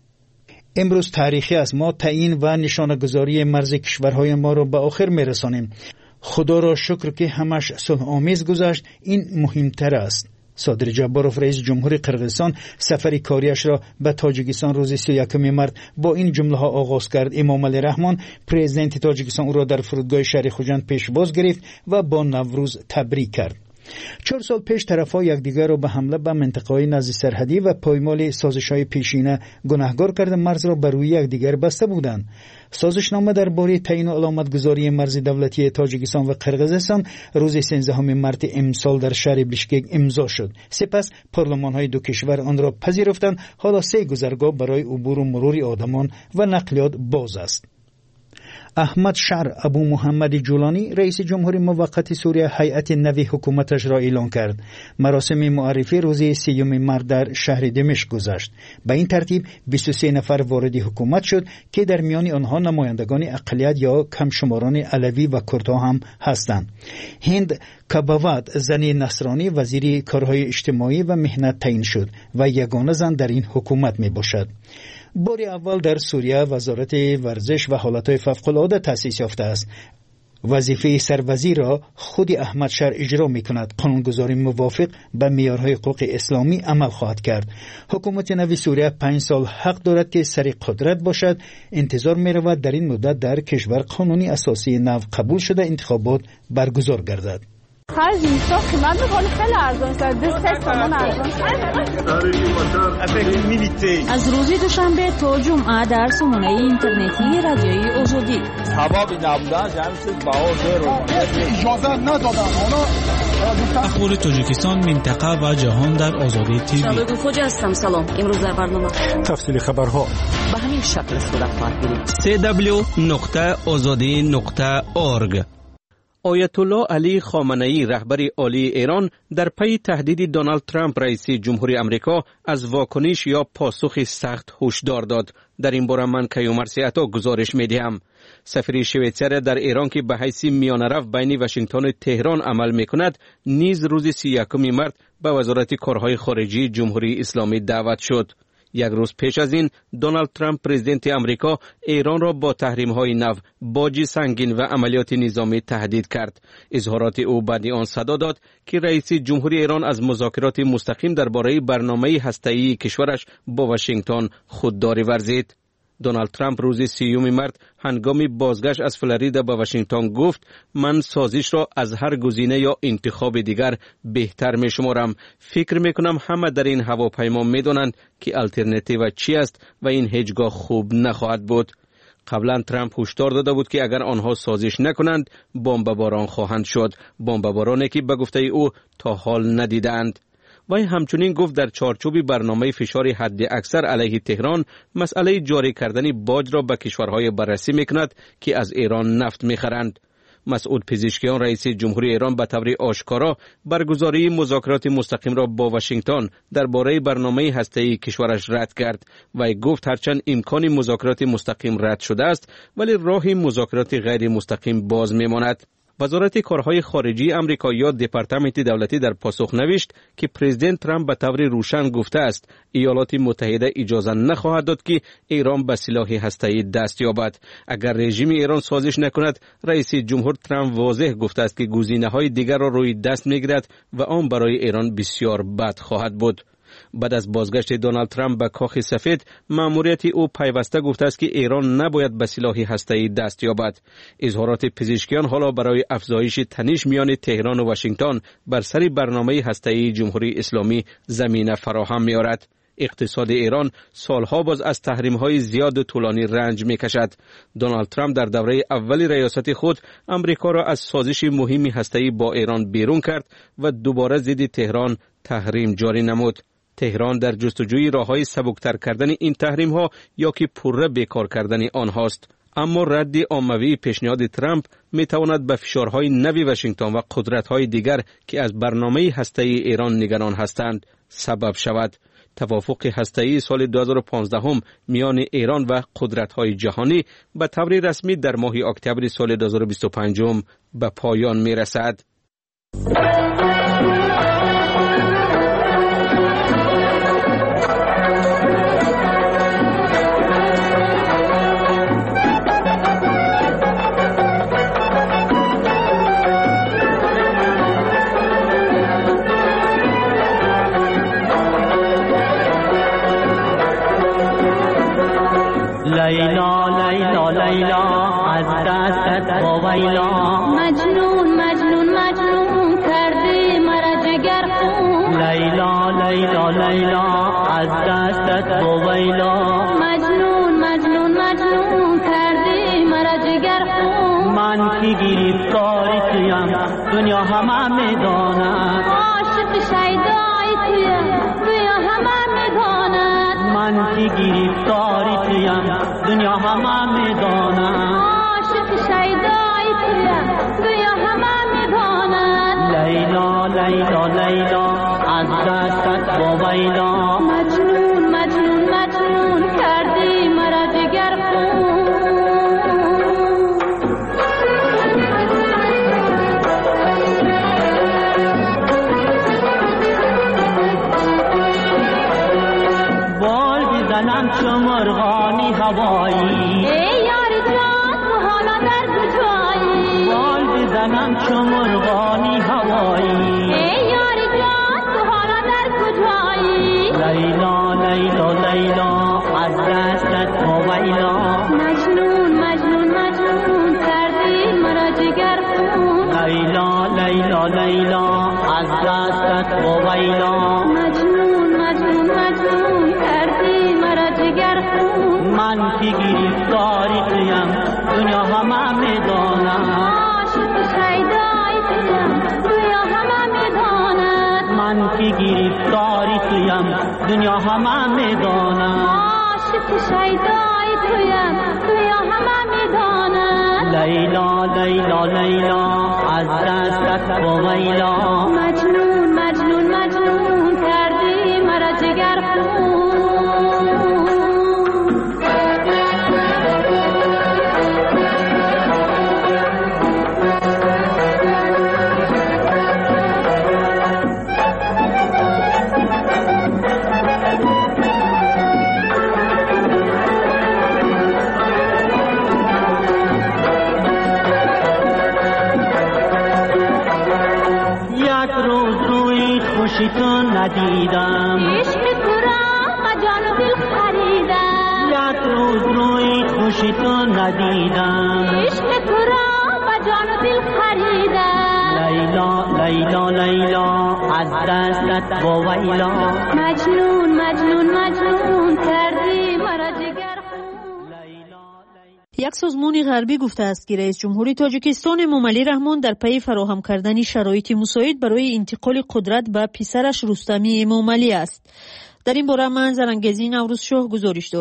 امروز تاریخی است. ما تعیین و نشانه‌گذاری مرز کشورهای ما را به آخر می‌رسانیم. خدا را شکر که همش صلح آمیز گذشت. این مهمتر است. صادر جباروف رئیس جمهور قرقیزستان سفر کاریش را به تاجیکستان روز 31 مارس با این جمله ها آغاز کرد. امام علی رحمان پرزیدنت تاجیکستان او را در فرودگاه شهر خوجند پیشواز گرفت و با نوروز تبریک کرد. 4 سال پیش طرف‌ها یکدیگر را به حمله به منطقه‌های نزد سرحدی و پایمال سازش‌های پیشینه گناهکار کرده مرز را بر روی یکدیگر بسته بودند. سازشنامه درباره تعیین و علامتگذاری مرز دولتی تاجیکستان و قرقیزستان روز 13 مارس امسال در شهر بیشکک امضا شد. سپس پارلمان‌های دو کشور آن را پذیرفتند. حالا 3 گذرگاه برای عبور و مرور آدمان و نقلیات باز است. احمد شعر ابو محمد جولانی رئیس جمهور موقت سوریه هیئت نوی حکومتش را اعلان کرد. مراسم معرفی روز 3 مارس در شهر دمشق گذشت. به این ترتیب 23 نفر وارد حکومت شد که در میان آنها نمایندگان اقلیت یا کمشماران علوی و کردها هم هستند. هند کباوت زن نصرانی وزیر کارهای اجتماعی و مهنت تعیین شد و یگانه زن در این حکومت می باشد. بار اول در سوریه وزارت ورزش و حالتهای فوق‌العاده تأسیس یافته است. وظیفه سروزیر را خود احمد شعر اجرا می کند. قانونگذاری موافق به معیارهای حقوق اسلامی عمل خواهد کرد. حکومت نوی سوریه 5 سال حق دارد که سر قدرت باشد. انتظار می رود در این مدت در کشور قانونی اساسی نو قبول شده انتخابات برگزار گردد. خرج اینستا قیمت میکنه خیلی ارزان است. 2 تومان ارزان از روز دوشنبه تا جمعه در سامانه اینترنتی رادیوی آزادی ثواب نبودن جمعیت باور اجازه ندادن. اخبار تاجیکستان منطقه و جهان در آزادی تیوی. شباب خوج هستم. سلام. امروز در برنامه تفصیل خبرها به همین شکل صورت خواهد گرفت. www.azadi.org. آیت الله علی خامنه‌ای رهبر عالی ایران در پی تهدید دونالد ترامپ رئیس جمهوری آمریکا از واکنش یا پاسخ سخت هشدار داد. در این باره من کیومرث عطا گزارش می‌دهم. سفیر شویتزر در ایران که به حیث میانه‌رو بین واشنگتن و تهران عمل می‌کند نیز روز 31 مارس به وزارت کارهای خارجی جمهوری اسلامی دعوت شد. یک روز پیش از این دونالد ترامپ پرزیدنت آمریکا ایران را با تحریم‌های نو، باج سنگین و عملیات نظامی تهدید کرد. اظهارات او بعد آن صدا داد که رئیس جمهوری ایران از مذاکرات مستقیم درباره برنامه هسته‌ای کشورش با واشنگتن خودداری ورزید. دونالد ترامپ روز 30 مارس هنگام بازگشت از فلوریدا به واشنگتن گفت من سازش را از هر گزینه یا انتخاب دیگر بهتر می شمارم. فکر می کنم همه در این هواپیما می دانند که الटरनेटिव چی است و این هیچگاه خوب نخواهد بود. قبلا ترامپ هشدار داده بود که اگر آنها سازش نکنند بمباران خواهند شد. بمبارانی که به گفته او تا حال ندیدند. وی همچنین گفت در چارچوب برنامه فشار حد اکثر علیه تهران مسئله جاری کردن باج را به کشورهای بررسی میکند که از ایران نفت میخرند. مسعود پزشکیان رئیس جمهوری ایران به طور آشکارا برگزاری مذاکرات مستقیم را با واشنگتن درباره برنامه هسته‌ای کشورش رد کرد و گفت هرچند امکان مذاکرات مستقیم رد شده است ولی راه مذاکرات غیر مستقیم باز میماند. وزارت کارهای خارجی آمریکا یا دپارتمنت دولتی در پاسخ نوشت که پرزیدنت ترامپ به طور روشن گفته است ایالات متحده اجازه نخواهد داد که ایران به سلاح هسته‌ای دست یابد. اگر رژیم ایران سازش نکند، رئیس جمهور ترامپ واضح گفته است که گزینه‌های دیگر را روی دست می‌گیرد و آن برای ایران بسیار بد خواهد بود. بعد از بازگشت دونالد ترامپ به کاخ سفید، مأموریت او پیوسته گفته است که ایران نباید به سلاح هسته‌ای دست یابد. اظهارات پزشکیان حالا برای افزایش تنش میان تهران و واشنگتن بر سر برنامه هسته‌ای جمهوری اسلامی زمینه فراهم می‌آورد. اقتصاد ایران سالها باز از تحریم‌های زیاد و طولانی رنج می‌کشد. دونالد ترامپ در دوره اول ریاست خود امریکا را از سازش مهمی هسته‌ای با ایران بیرون کرد و دوباره ضد تهران تحریم جاری نمود. تهران در جستجوی راه‌های سبکتر کردن این تحریم‌ها یا که پوره بیکار کردن آنهاست. اما رد عمومی پیشنهاد ترامپ می‌تواند به فشارهای نوی واشنگتن و قدرت‌های دیگر که از برنامه هسته‌ای ایران نگران هستند سبب شود. توافق هسته‌ای سال 2015 میان ایران و قدرت‌های جهانی به طور رسمی در ماه اکتبر سال 2025 به پایان می‌رسد. لیلا لیلا لیلا از دستت ویلا مجنون مجنون مجنون کردی مرا جگر خون لیلا لیلا لیلا از دستت ویلا مجنون مجنون مجنون کردی مرا جگر خون من کی گرفتاری تویم دنیا همه میداند عاشق شیدای تویم دنیا همه میداند من کی گرفتاری تویم دنیا همه میداند عاشق شیدای تویم دنیا همه میداند لیلا لیلا لیلا از دستت ویلا مجنون مجنون مجنون کردی مرا جگر خون بال بزنم چو مرغانی هوایی ای یار جان تو حالا در کجایی بال بزنم چو مرغانی هوایی ای یار جان تو حالا در کجایی لیلا لیلا لیلا از دستت ویلا مجنون مجنون مجنون کردی مرا جگر خون لیلا لیلا لیلا از دستت ویلا مجنون مجنون مجنون کردی مرا جگر خون من کی گرفتاری تویم دنیا همه میداند عاشق شیدای تویم دنیا همه میداند من کی گرفتاری تویم دنیا همه میداند عاشق شیدای تویم دنیا همه میداند لیلا لیلا لیلا از دستت ویلا مجنون مجنون مجنون کردی مرا جگر خون خوشی تو ندیدم عشق تو را با جان و دل خریدم یک روز روی خوشی تو ندیدم عشق تو را با جان و دل خریدم لیلا لیلا لیلا از دستت ویلا مجنون مجنون مجنون کردی مرا جگر یک سازمان غربی گفته است که رئیس جمهوری تاجیکستان امامعلی رحمان در پی فراهم کردن شرایط مساعد برای انتقال قدرت به پسرش رستمی امامعلی است. در این باره من زرنگزی نوروزشاه گزارش دارم.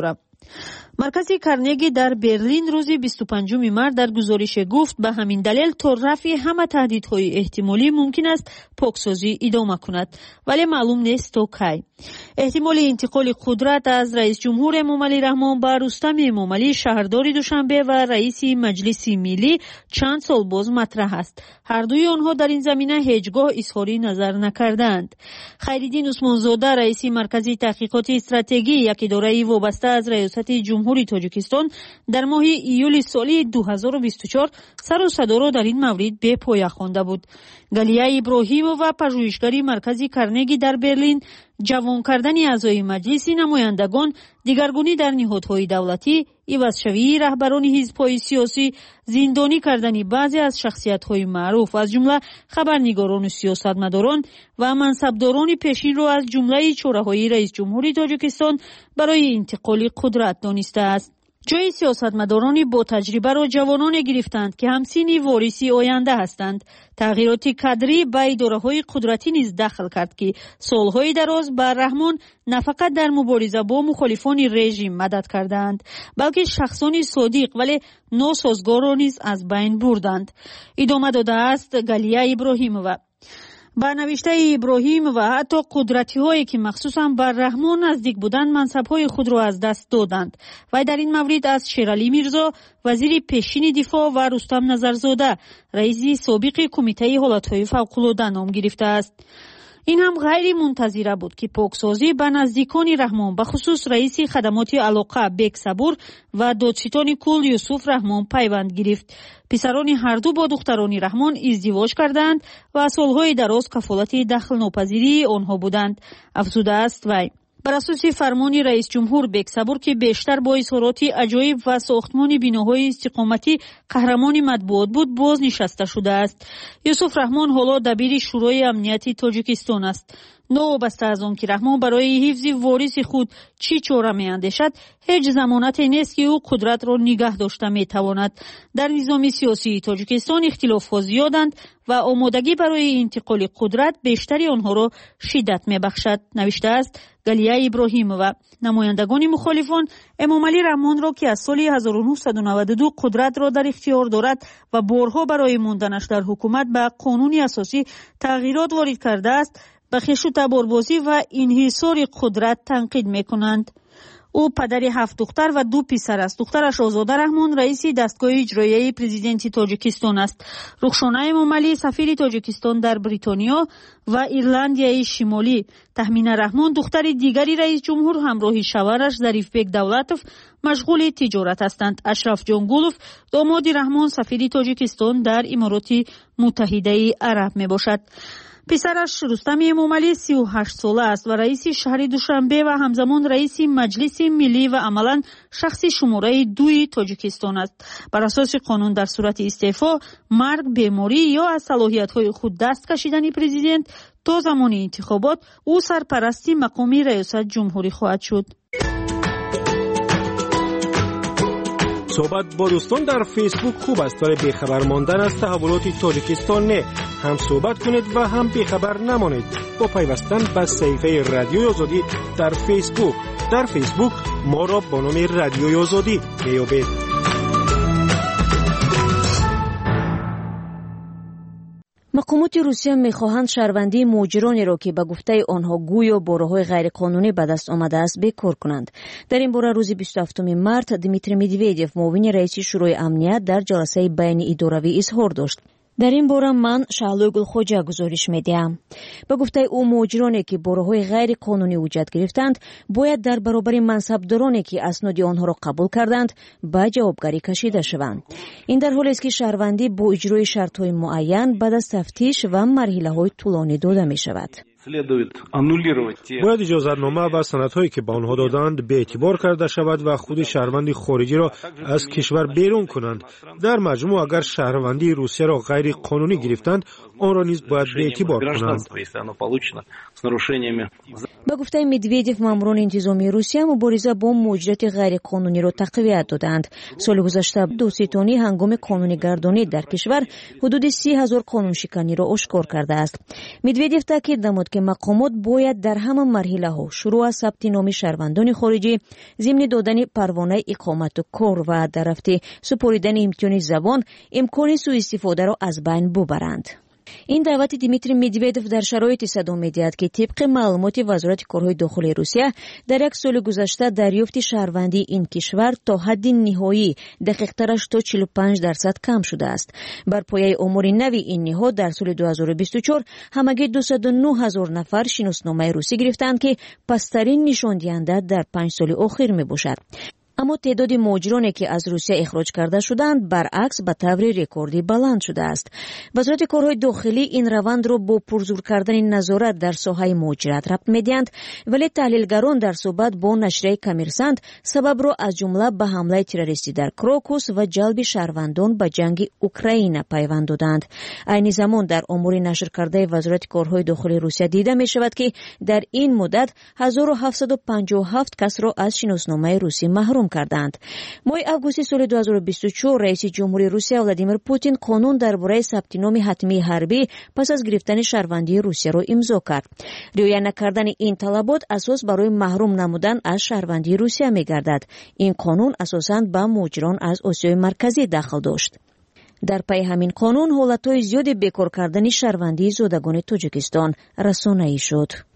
مرکزی کارنگی در برلین روز 25 مارس در گزارش گفت به همین دلیل تا رفع همه تهدیدهای احتمالی ممکن است پاکسازی ادامه کند، ولی معلوم نیست تا کی. احتمال انتقال قدرت از رئیس جمهور امامعلی رحمان به رستم امامعلی شهردار دوشنبه و رئیس مجلس ملی چند سال باز مطرح است. هر دوی آنها در این زمینه هیچگاه اظهار نظر نکردند. خیرالدین عثمانزاده رئیس مرکز تحقیقات استراتژی یک اداره وابسته از ریاست جمهوری تاجیکستان در ماه ایول سال 2024 سر و صدا را در این مورد به پایه خوانده بود. گالیا ابراهیمووا پژوهشگر مرکز کارنگی در برلین جوان کردن اعضای مجلس نمایندگان، دیگرگونی در نهادهای دولتی، عوضشوی رهبران حزب‌های سیاسی، زندانی کردن بعضی از شخصیت‌های معروف از جمله خبرنگاران و سیاستمداران و منصبداران پیشین را از جمله چاره‌های رئیس جمهوری تاجیکستان برای انتقال قدرت دانسته است. جای سیاستمداران با تجربه را جوانان گرفتند که همسین وارث آینده هستند. تغییرات کادری به اداره‌های قدرتی نیز دخل کرد که سالهای دراز به رحمان نه فقط در مبارزه با مخالفان رژیم مدد کردند، بلکه شخصان صادق ولی ناسازگار را نیز از بین بردند. ادامه داده است گالیا ابراهیمووا. با نوشته ابراهیم و حتی قدرتی هایی که مخصوصا بر رحمان نزدیک بودند منصب های خود را از دست دادند و در این مورد از شیرعلی میرزا وزیر پیشین دفاع و رستم نظرزاده رئیس سابق کمیته حالتهای فوق‌العاده نام گرفته است. این هم غیر منتظره بود که پاکسازی به نزدیکان رحمان به خصوص رئیس خدمات علاقه بیک صبور و دادستان کل یوسف رحمان پیوند گرفت. پسران هر دو با دختران رحمان ازدواج کردند و سالهای دراز کفالت دخل ناپذیری آنها بودند. افزوده است وی. بر اساس فرمان رئیس جمهور بیک صبور که بیشتر با اظهارات عجایب و ساختمان بیناهای استقامتی قهرمان مطبوعات بود بازنشسته شده است. یوسف رحمان حالا دبیر شورای امنیتی تاجیکستان است. نوبسته از آن که رحمان برای حفظ وارث خود چی چاره می‌اندیشد، هیچ ضمانتی نیست که او قدرت را نگه داشته می‌تواند. در نظام سیاسی تاجیکستان اختلاف‌ها زیادند و آمادگی برای انتقال قدرت بیشتری آنها را شدت می‌بخشد، نوشته است گالیا ابراهیمووا. نمایندگان مخالفان امامعلی رحمان را که از سال 1992 قدرت را در اختیار دارد و بارها برای ماندنش در حکومت به قانون اساسی تغییرات وارد کرده است، به خویش و تباربازی و انحصار قدرت تنقید میکنند. او پدر 7 دختر و 2 پسر است. دخترش آزاده رحمان رئیس دستگاه اجرایی پرزیدنت تاجیکستان است. رخشانه امامعلی سفیر تاجیکستان در بریتانیا و ایرلندیای شمالی. تهمینه رحمان دختر دیگری رئیس جمهور همراه شوهرش ظریفبک دولتوف مشغول تجارت هستند. اشرف جانگولوف داماد رحمان سفیر تاجیکستان در امارات متحده عرب می باشد. پسرش رستم امامعلی 38 ساله است و رئیس شهر دوشنبه و همزمان رئیس مجلس ملی و عملاً شخص شماره 2 تاجیکستان است. بر اساس قانون در صورت استعفا، مرگ، بیماری یا از صلاحیت‌های خود دست کشیدن پرزیدنت تا زمان انتخابات او سرپرستی مقام ریاست جمهوری خواهد شد. صحبت با دوستان در فیسبوک خوب است، ولی بیخبر ماندن از تحولات تاجیکستان نه. هم صحبت کنید و هم بیخبر نمانید با پیوستن به صفحه رادیوی آزادی در فیسبوک. در فیسبوک ما را با نام رادیوی آزادی بیابید. مقامات روسیه می‌خواهند شهروندی مهاجرانی را که به گفته آنها گویا با راه‌های غیرقانونی به دست آمده است بکار کنند. در این باره روز 27 مارس دمیتری مدویدیو معاون رئیس شورای امنیت در جلسه بین اداروی اظهار داشت. در این باره من شعلو گلخوجه گزارش میدیم. به گفته او مهاجرانی که با راه‌های غیر قانونی وجود گرفتند باید در برابر منصبدارانی که اسناد آنها را قبول کردند به جوابگری کشیده شوند. این در حالی است که شهروندی با اجرای شرط‌های معین بعد از تفتیش و مرحله‌های طولانی داده می‌شود. باید اجازه‌نامه و سندهایی که به آنها دادند به اعتبار کرده شود و خود شهروند خارجی را از کشور بیرون کنند. در مجموع اگر شهروندی روسیه را غیر قانونی گرفتند آن را نیز باید به اعتبار کنند. به گفته مدویدیو ماموران انتظامی روسیه مبارزه با مهاجرت غیر قانونی را تقویت دادند. سال گذشته دادستانی هنگام قانونی‌گردانی در کشور حدود 30,000 قانونشکنی را آشکار کرده است. مدویدیو تاکید نمود ки мақомот бояд дар ҳама марҳилаҳо шурӯъ аз сабти номи шаҳрвандони хориҷӣ, зимни додани парвонаи иқомату кор ва дар рафти супоридани имтиҳони забон имкони сӯистифодаро аз байн бубаранд. ин даъвати Дмитрий Медведев дар шароити садо медиҳад ки тибқи маълумоти вазорати корҳои дохилии Русия дар як соли гузашта дарёфти шаҳрвандии ин кишвар то ҳадди ниҳоӣ дақиқтараш то 45% кам шудааст. Бар пояи омори нави ин ниҳод дар соли 2024 ҳамагӣ 209 000 нафар шиносномаи русӣ гирифтанд ки пасттарин нишондиҳанда дар 5 соли охир мебошад. аммо теъдоди муҳоҷироне ки аз Русия ихроҷ карда шуданд баръакс ба таври рекордӣ баланд шудааст. вазорати корҳои дохилӣ ин равандро бо пурзур кардани назорат дар соҳаи муҳоҷират рабт медиҳанд, вале таҳлилгарон дар суҳбат бо нашрияи Коммерсант сабабро аз ҷумла ба ҳамлаи террористӣ дар Крокус ва ҷалби шаҳрвандон ба ҷанги Украина пайванд доданд. айни замон дар омори нашр кардаи вазорати корҳои дохилии Русия дида мешавад ки дар ин муддат 1757 касро аз шиносномаи русӣ маҳрум карданд. моҳи августи соли 2024 раиси ҷумҳури Русия Владимир Путин қонун дар бораи сабти номи ҳатмии ҳарбӣ пас аз гирифтани шаҳрвандии Русияро имзо кард. риоя накардани ин талабот асос барои маҳрум намудан аз шаҳрвандии Русия мегардад. ин қонун асосан ба муҳоҷирон аз Осиёи марказӣ дахл дошт. дар пайи ҳамин қонун ҳолатҳои зиёди бекор кардани шаҳрвандии зодагони Тоҷикистон расонаӣ шуд.